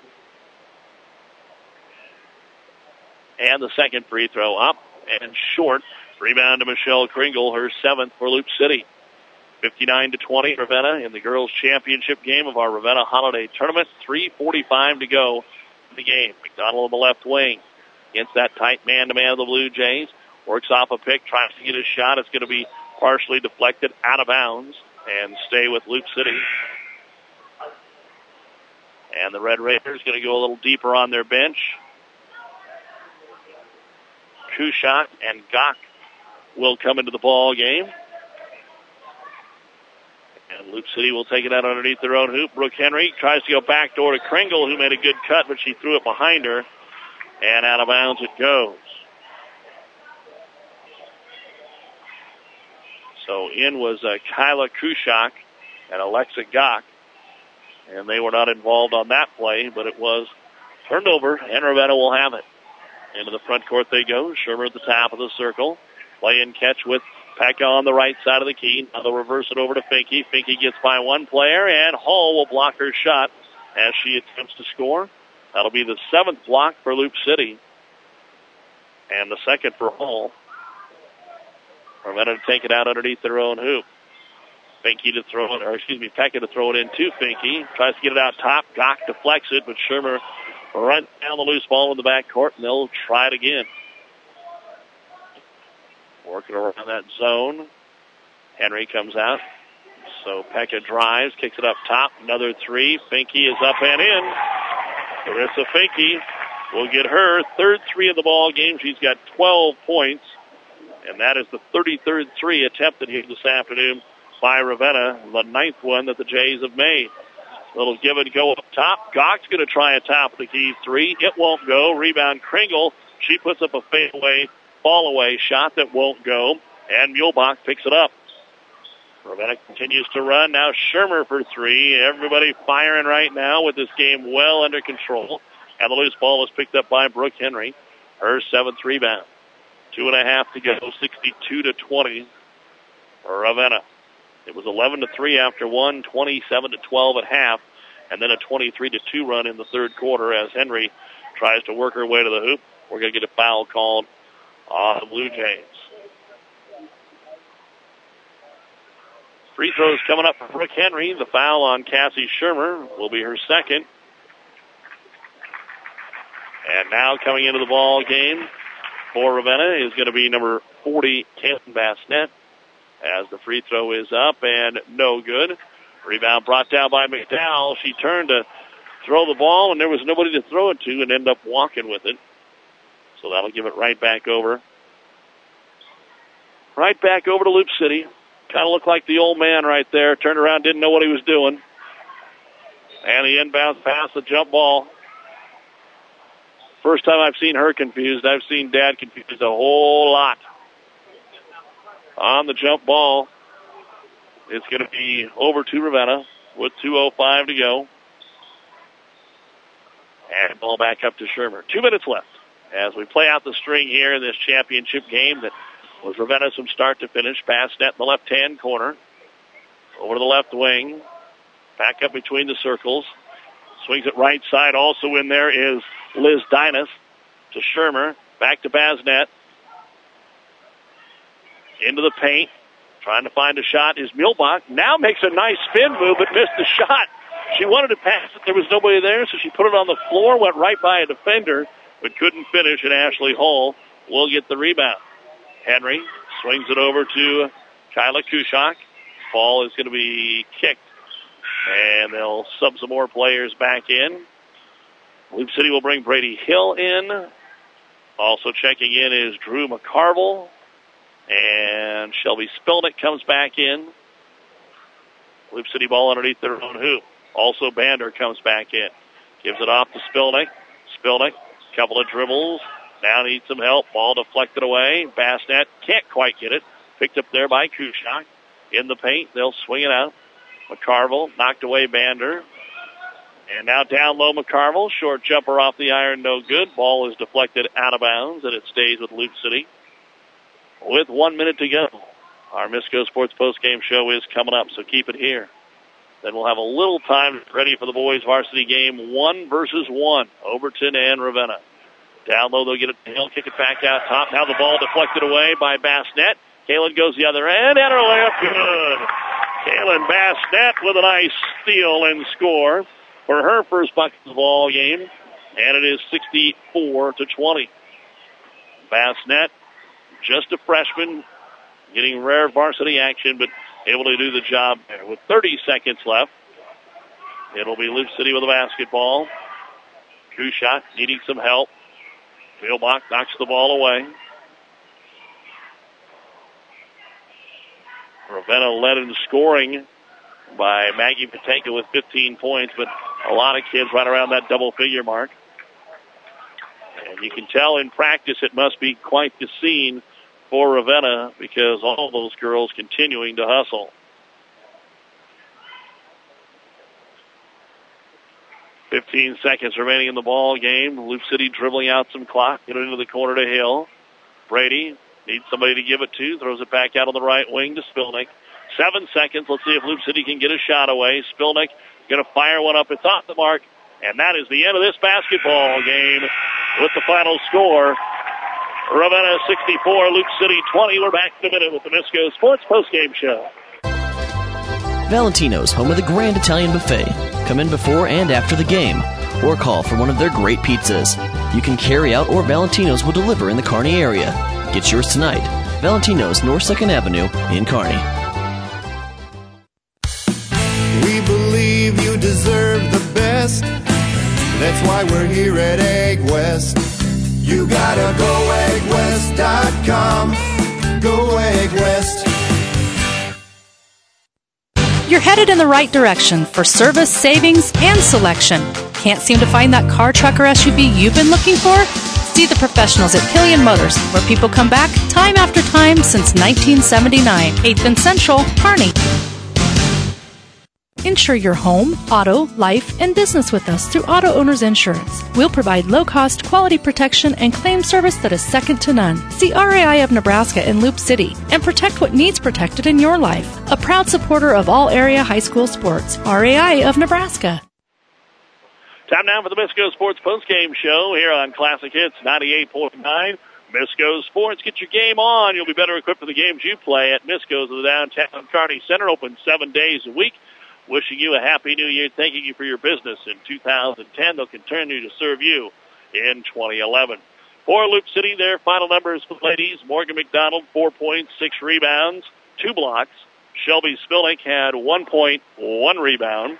And the second free throw up and short. Rebound to Michelle Kringle, her seventh for Loop City. fifty-nine to twenty, Ravenna in the girls' championship game of our Ravenna Holiday Tournament. three forty-five to go in the game. McDonald on the left wing against that tight man-to-man of the Blue Jays. Works off a pick, tries to get a shot. It's going to be partially deflected out of bounds and stay with Loop City. And the Red Raiders going to go a little deeper on their bench. Kushak and Gok will come into the ball game. And Loop City will take it out underneath their own hoop. Brooke Henry tries to go backdoor to Kringle, who made a good cut, but she threw it behind her. And out of bounds it goes. So in was uh, Kyla Kushak and Alexa Gok. And they were not involved on that play, but it was turned over, and Ravenna will have it. Into the front court they go. Shermer at the top of the circle. Play and catch with Pekka on the right side of the key. Now they'll reverse it over to Finke. Finke gets by one player, and Hall will block her shot as she attempts to score. That'll be the seventh block for Loop City. And the second for Hall. Ravenna to take it out underneath their own hoop. Finke to throw it, or excuse me, Pekka to throw it in to Finke. Tries to get it out top. Gok deflects it, but Shermer runs down the loose ball in the backcourt, and they'll try it again. Working around that zone. Henry comes out. So Pekka drives, kicks it up top. Another three. Finke is up and in. Carissa Finke will get her third three of the ball game. She's got twelve points. And that is the thirty-third three attempted here this afternoon by Ravenna, the ninth one that the Jays have made. A little give and go up top. Gok's going to try a top of the key three. It won't go. Rebound Kringle. She puts up a fadeaway, fall away shot that won't go. And Muehlbach picks it up. Ravenna continues to run. Now Shermer for three. Everybody firing right now with this game well under control. And the loose ball is picked up by Brooke Henry. Her seventh rebound. Two and a half to go. sixty-two to twenty for Ravenna. It was eleven to three after one, twenty-seven to twelve at half, and then a twenty-three to two run in the third quarter as Henry tries to work her way to the hoop. We're going to get a foul called on the Blue Jays. Free throws coming up for Brooke Henry. The foul on Cassie Shermer will be her second. And now coming into the ball game for Ravenna is going to be number forty, Canton Bassnett, as the free throw is up and no good. Rebound brought down by McDowell. She turned to throw the ball, and there was nobody to throw it to and ended up walking with it. So that'll give it right back over. Right back over to Loop City. Kind of looked like the old man right there. Turned around, didn't know what he was doing. And the inbounds pass, the jump ball. First time I've seen her confused. I've seen Dad confused a whole lot. On the jump ball, it's going to be over to Ravenna with two oh five to go. And ball back up to Shermer. Two minutes left as we play out the string here in this championship game that was Ravenna from start to finish. Pass net in the left-hand corner. Over to the left wing. Back up between the circles. Swings it right side. Also in there is Liz Dinas to Shermer. Back to Basnet. Into the paint. Trying to find a shot is Muehlbach. Now makes a nice spin move, but missed the shot. She wanted to pass it. There was nobody there, so she put it on the floor, went right by a defender, but couldn't finish, and Ashley Hall will get the rebound. Henry swings it over to Kyla Kushak. Ball is going to be kicked, and they'll sub some more players back in. Loop City will bring Brady Hill in. Also checking in is Drew McCarville. And Shelby Spilnick comes back in. Loop City ball underneath their own hoop. Also Bander comes back in. Gives it off to Spilnick. Spilnick, couple of dribbles. Now needs some help. Ball deflected away. Bassnet can't quite get it. Picked up there by Kushak. In the paint, they'll swing it out. McCarville knocked away Bander. And now down low McCarville. Short jumper off the iron, no good. Ball is deflected out of bounds, and it stays with Loop City. with one minute to go. Our Misco Sports postgame show is coming up, so keep it here. Then we'll have a little time ready for the boys' varsity game, one versus one, Overton and Ravenna. Down low, they'll get it. He'll kick it back out top. Now the ball deflected away by Bassnett. Kaylin goes the other end, and her layup good. Kaylin Bassnett with a nice steal and score for her first bucket of the ball game, and it is sixty-four to twenty. Bassnett, just a freshman, getting rare varsity action, but able to do the job there. With thirty seconds left, it'll be Loop City with a basketball. Kushot needing some help. Philbach knocks the ball away. Ravenna led in scoring by Maggie Patenka with fifteen points, but a lot of kids right around that double-figure mark. And you can tell in practice it must be quite the scene for Ravenna because all those girls continuing to hustle. fifteen seconds remaining in the ball game. Loop City dribbling out some clock. Get it into the corner to Hill. Brady needs somebody to give it to. Throws it back out on the right wing to Spilnick. Seven seconds. Let's see if Loop City can get a shot away. Spilnick going to fire one up. It's off the mark. And that is the end of this basketball game with the final score. Ravenna sixty-four, Loop City twenty. We're back in a minute with the Misco Sports postgame show. Valentino's, home of the Grand Italian Buffet. Come in before and after the game, or call for one of their great pizzas. You can carry out, or Valentino's will deliver in the Kearney area. Get yours tonight. Valentino's, North second Avenue in Kearney. We believe you deserve the best. That's why we're here at Egg West. You gotta go egg west dot com. Go Egg West. You're headed in the right direction for service, savings, and selection. Can't seem to find that car, truck, or S U V you've been looking for? See the professionals at Killian Motors, where people come back time after time since nineteen seventy-nine. eighth and Central, Kearney. Insure your home, auto, life, and business with us through Auto Owners Insurance. We'll provide low-cost, quality protection and claim service that is second to none. See R A I of Nebraska in Loop City and protect what needs protected in your life. A proud supporter of all area high school sports. R A I of Nebraska. Time now for the Misco Sports postgame show here on Classic Hits ninety-eight point nine. Misco Sports, get your game on. You'll be better equipped for the games you play at Misco's of the downtown Kearney Center, open seven days a week. Wishing you a happy new year, thanking you for your business in two thousand ten. They'll continue to serve you in twenty eleven. For Loop City, their final numbers for the ladies. Morgan McDonald, four points, six rebounds, two blocks. Shelby Spilnick had one point, one rebound.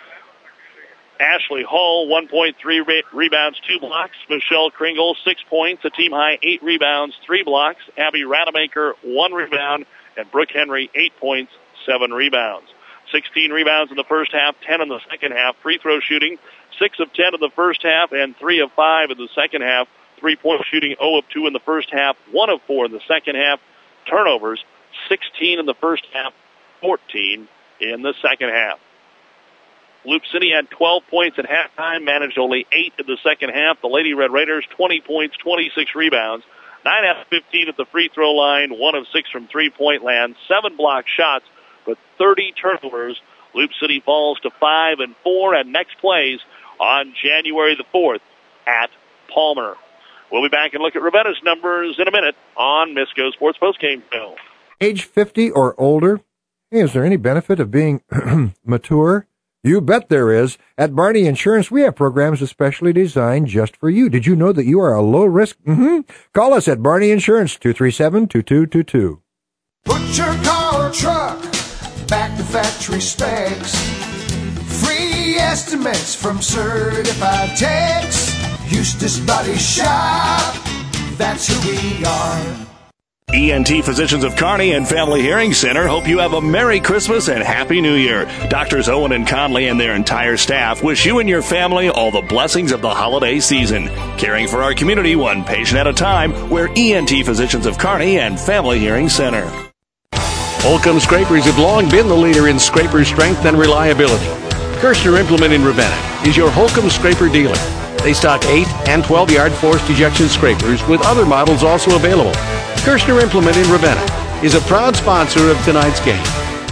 Ashley Hall, one point, three re- rebounds, two blocks. Michelle Kringle, six points, a team-high eight rebounds, three blocks. Abby Rademacher, one rebound. And Brooke Henry, eight points, seven rebounds. sixteen rebounds in the first half, ten in the second half. Free throw shooting, six of ten in the first half and three of five in the second half. Three-point shooting, zero of two in the first half, one of four in the second half. Turnovers, sixteen in the first half, fourteen in the second half. Loop City had twelve points at halftime, managed only eight in the second half. The Lady Red Raiders, twenty points, twenty-six rebounds. nine out of fifteen at the free throw line, one of six from three-point land, seven block shots, but thirty turnovers. Loop City falls to five and four, and next plays on January the fourth at Palmer. We'll be back and look at Ravenna's numbers in a minute on Misco Sports Postgame Show. Age fifty or older? Hey, is there any benefit of being mature? You bet there is. At Barney Insurance, we have programs especially designed just for you. Did you know that you are a low risk? Mm-hmm. Call us at Barney Insurance, two three seven, two two two two. Put your car or truck back to factory specs. Free estimates from certified techs. Eustace Body Shop, that's who we are. E N T Physicians of Kearney and Family Hearing Center hope you have a Merry Christmas and Happy New Year. Doctors Owen and Conley and their entire staff wish you and your family all the blessings of the holiday season. Caring for our community one patient at a time, we're E N T Physicians of Kearney and Family Hearing Center. Holcomb Scrapers have long been the leader in scraper strength and reliability. Kirshner Implement in Ravenna is your Holcomb Scraper dealer. They stock eight and twelve yard forced ejection scrapers with other models also available. Kirshner Implement in Ravenna is a proud sponsor of tonight's game.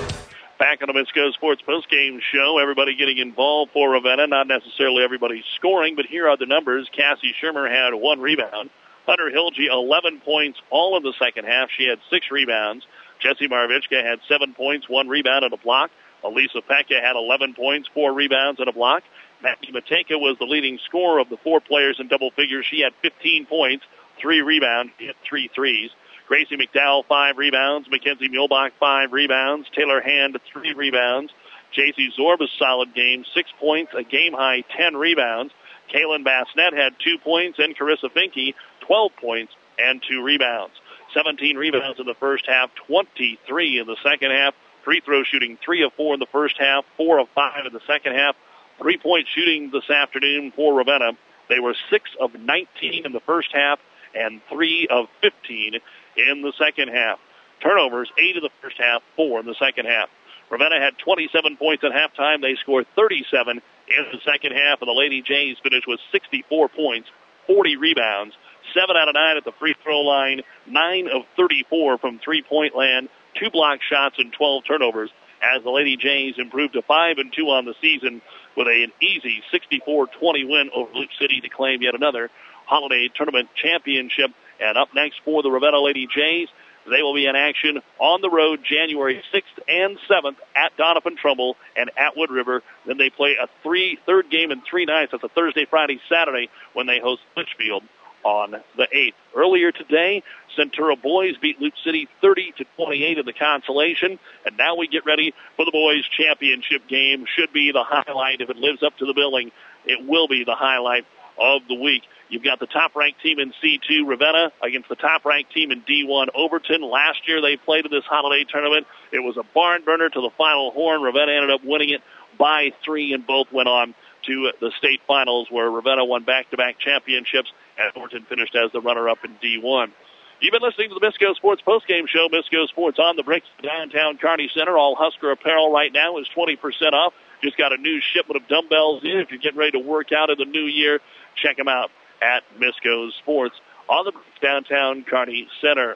Back on the Misco Sports postgame show, everybody getting involved for Ravenna. Not necessarily everybody scoring, but here are the numbers. Cassie Schirmer had one rebound. Hunter Hilge, eleven points all in the second half. She had six rebounds. Jessie Maravitchka had seven points, one rebound, and a block. Elisa Pekka had eleven points, four rebounds, and a block. Maggie Mateka was the leading scorer of the four players in double figures. She had fifteen points, three rebounds, she had three threes. Gracie McDowell, five rebounds. Mackenzie Muehlbach, five rebounds. Taylor Hand, three rebounds. J C Zorb, a solid game, six points, a game-high ten rebounds. Kaylin Bassnett had two points, and Carissa Finke, twelve points and two rebounds. seventeen rebounds in the first half, twenty-three in the second half. Free throw shooting, three of four in the first half, four of five in the second half. Three-point shooting this afternoon for Ravenna. They were six of nineteen in the first half and three of fifteen in the second half. Turnovers, eight in the first half, four in the second half. Ravenna had twenty-seven points at halftime. They scored thirty-seven in the second half, and the Lady Jays finished with sixty-four points, forty rebounds, seven out of nine at the free throw line, nine of thirty-four from three-point land, two block shots, and twelve turnovers, as the Lady Jays improved to five and two on the season with an easy sixty-four twenty win over Loop City to claim yet another Holiday Tournament championship. And up next for the Ravenna Lady Jays, they will be in action on the road January sixth and seventh at Donovan Trumbull and at Wood River. Then they play a three third game in three nights. That's a Thursday, Friday, Saturday when they host Litchfield on the eighth. Earlier today, Centura boys beat Loop City thirty to twenty-eight in the consolation, and now we get ready for the boys championship game. Should be the highlight. If it lives up to the billing, it will be the highlight of the week. You've got the top-ranked team in C two, Ravenna, against the top-ranked team in D one, Overton. Last year they played in this holiday tournament. It was a barn burner to the final horn. Ravenna ended up winning it by three, and both went on to the state finals, where Ravenna won back-to-back championships, and Overton finished as the runner-up in D one. You've been listening to the Misco Sports postgame show. Misco Sports on the bricks, downtown Kearney Center. All Husker apparel right now is twenty percent off. Just got a new shipment of dumbbells in. If you're getting ready to work out in the new year, check them out at Misco Sports on the downtown Kearney Center.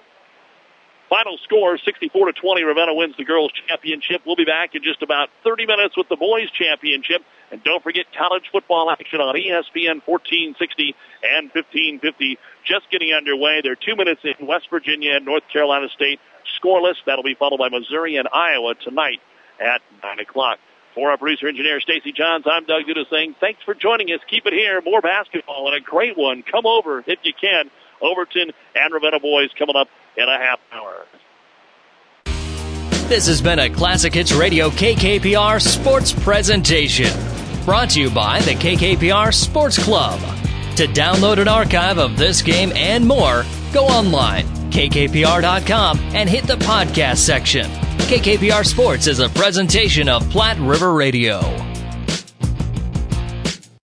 Final score, sixty-four to twenty. Ravenna wins the girls' championship. We'll be back in just about thirty minutes with the boys' championship. And don't forget college football action on E S P N fourteen sixty and fifteen fifty. Just getting underway. They're two minutes in. West Virginia and North Carolina State scoreless. That'll be followed by Missouri and Iowa tonight at nine o'clock. For our producer engineer Stacy Johns, I'm Doug Duda saying thanks for joining us. Keep it here. More basketball and a great one. Come over if you can. Overton and Ravenna boys coming up in a half hour. This has been a Classic Hits Radio K K P R sports presentation. Brought to you by the K K P R Sports Club. To download an archive of this game and more, go online, K K P R dot com, and hit the podcast section. K K P R Sports is a presentation of Platte River Radio.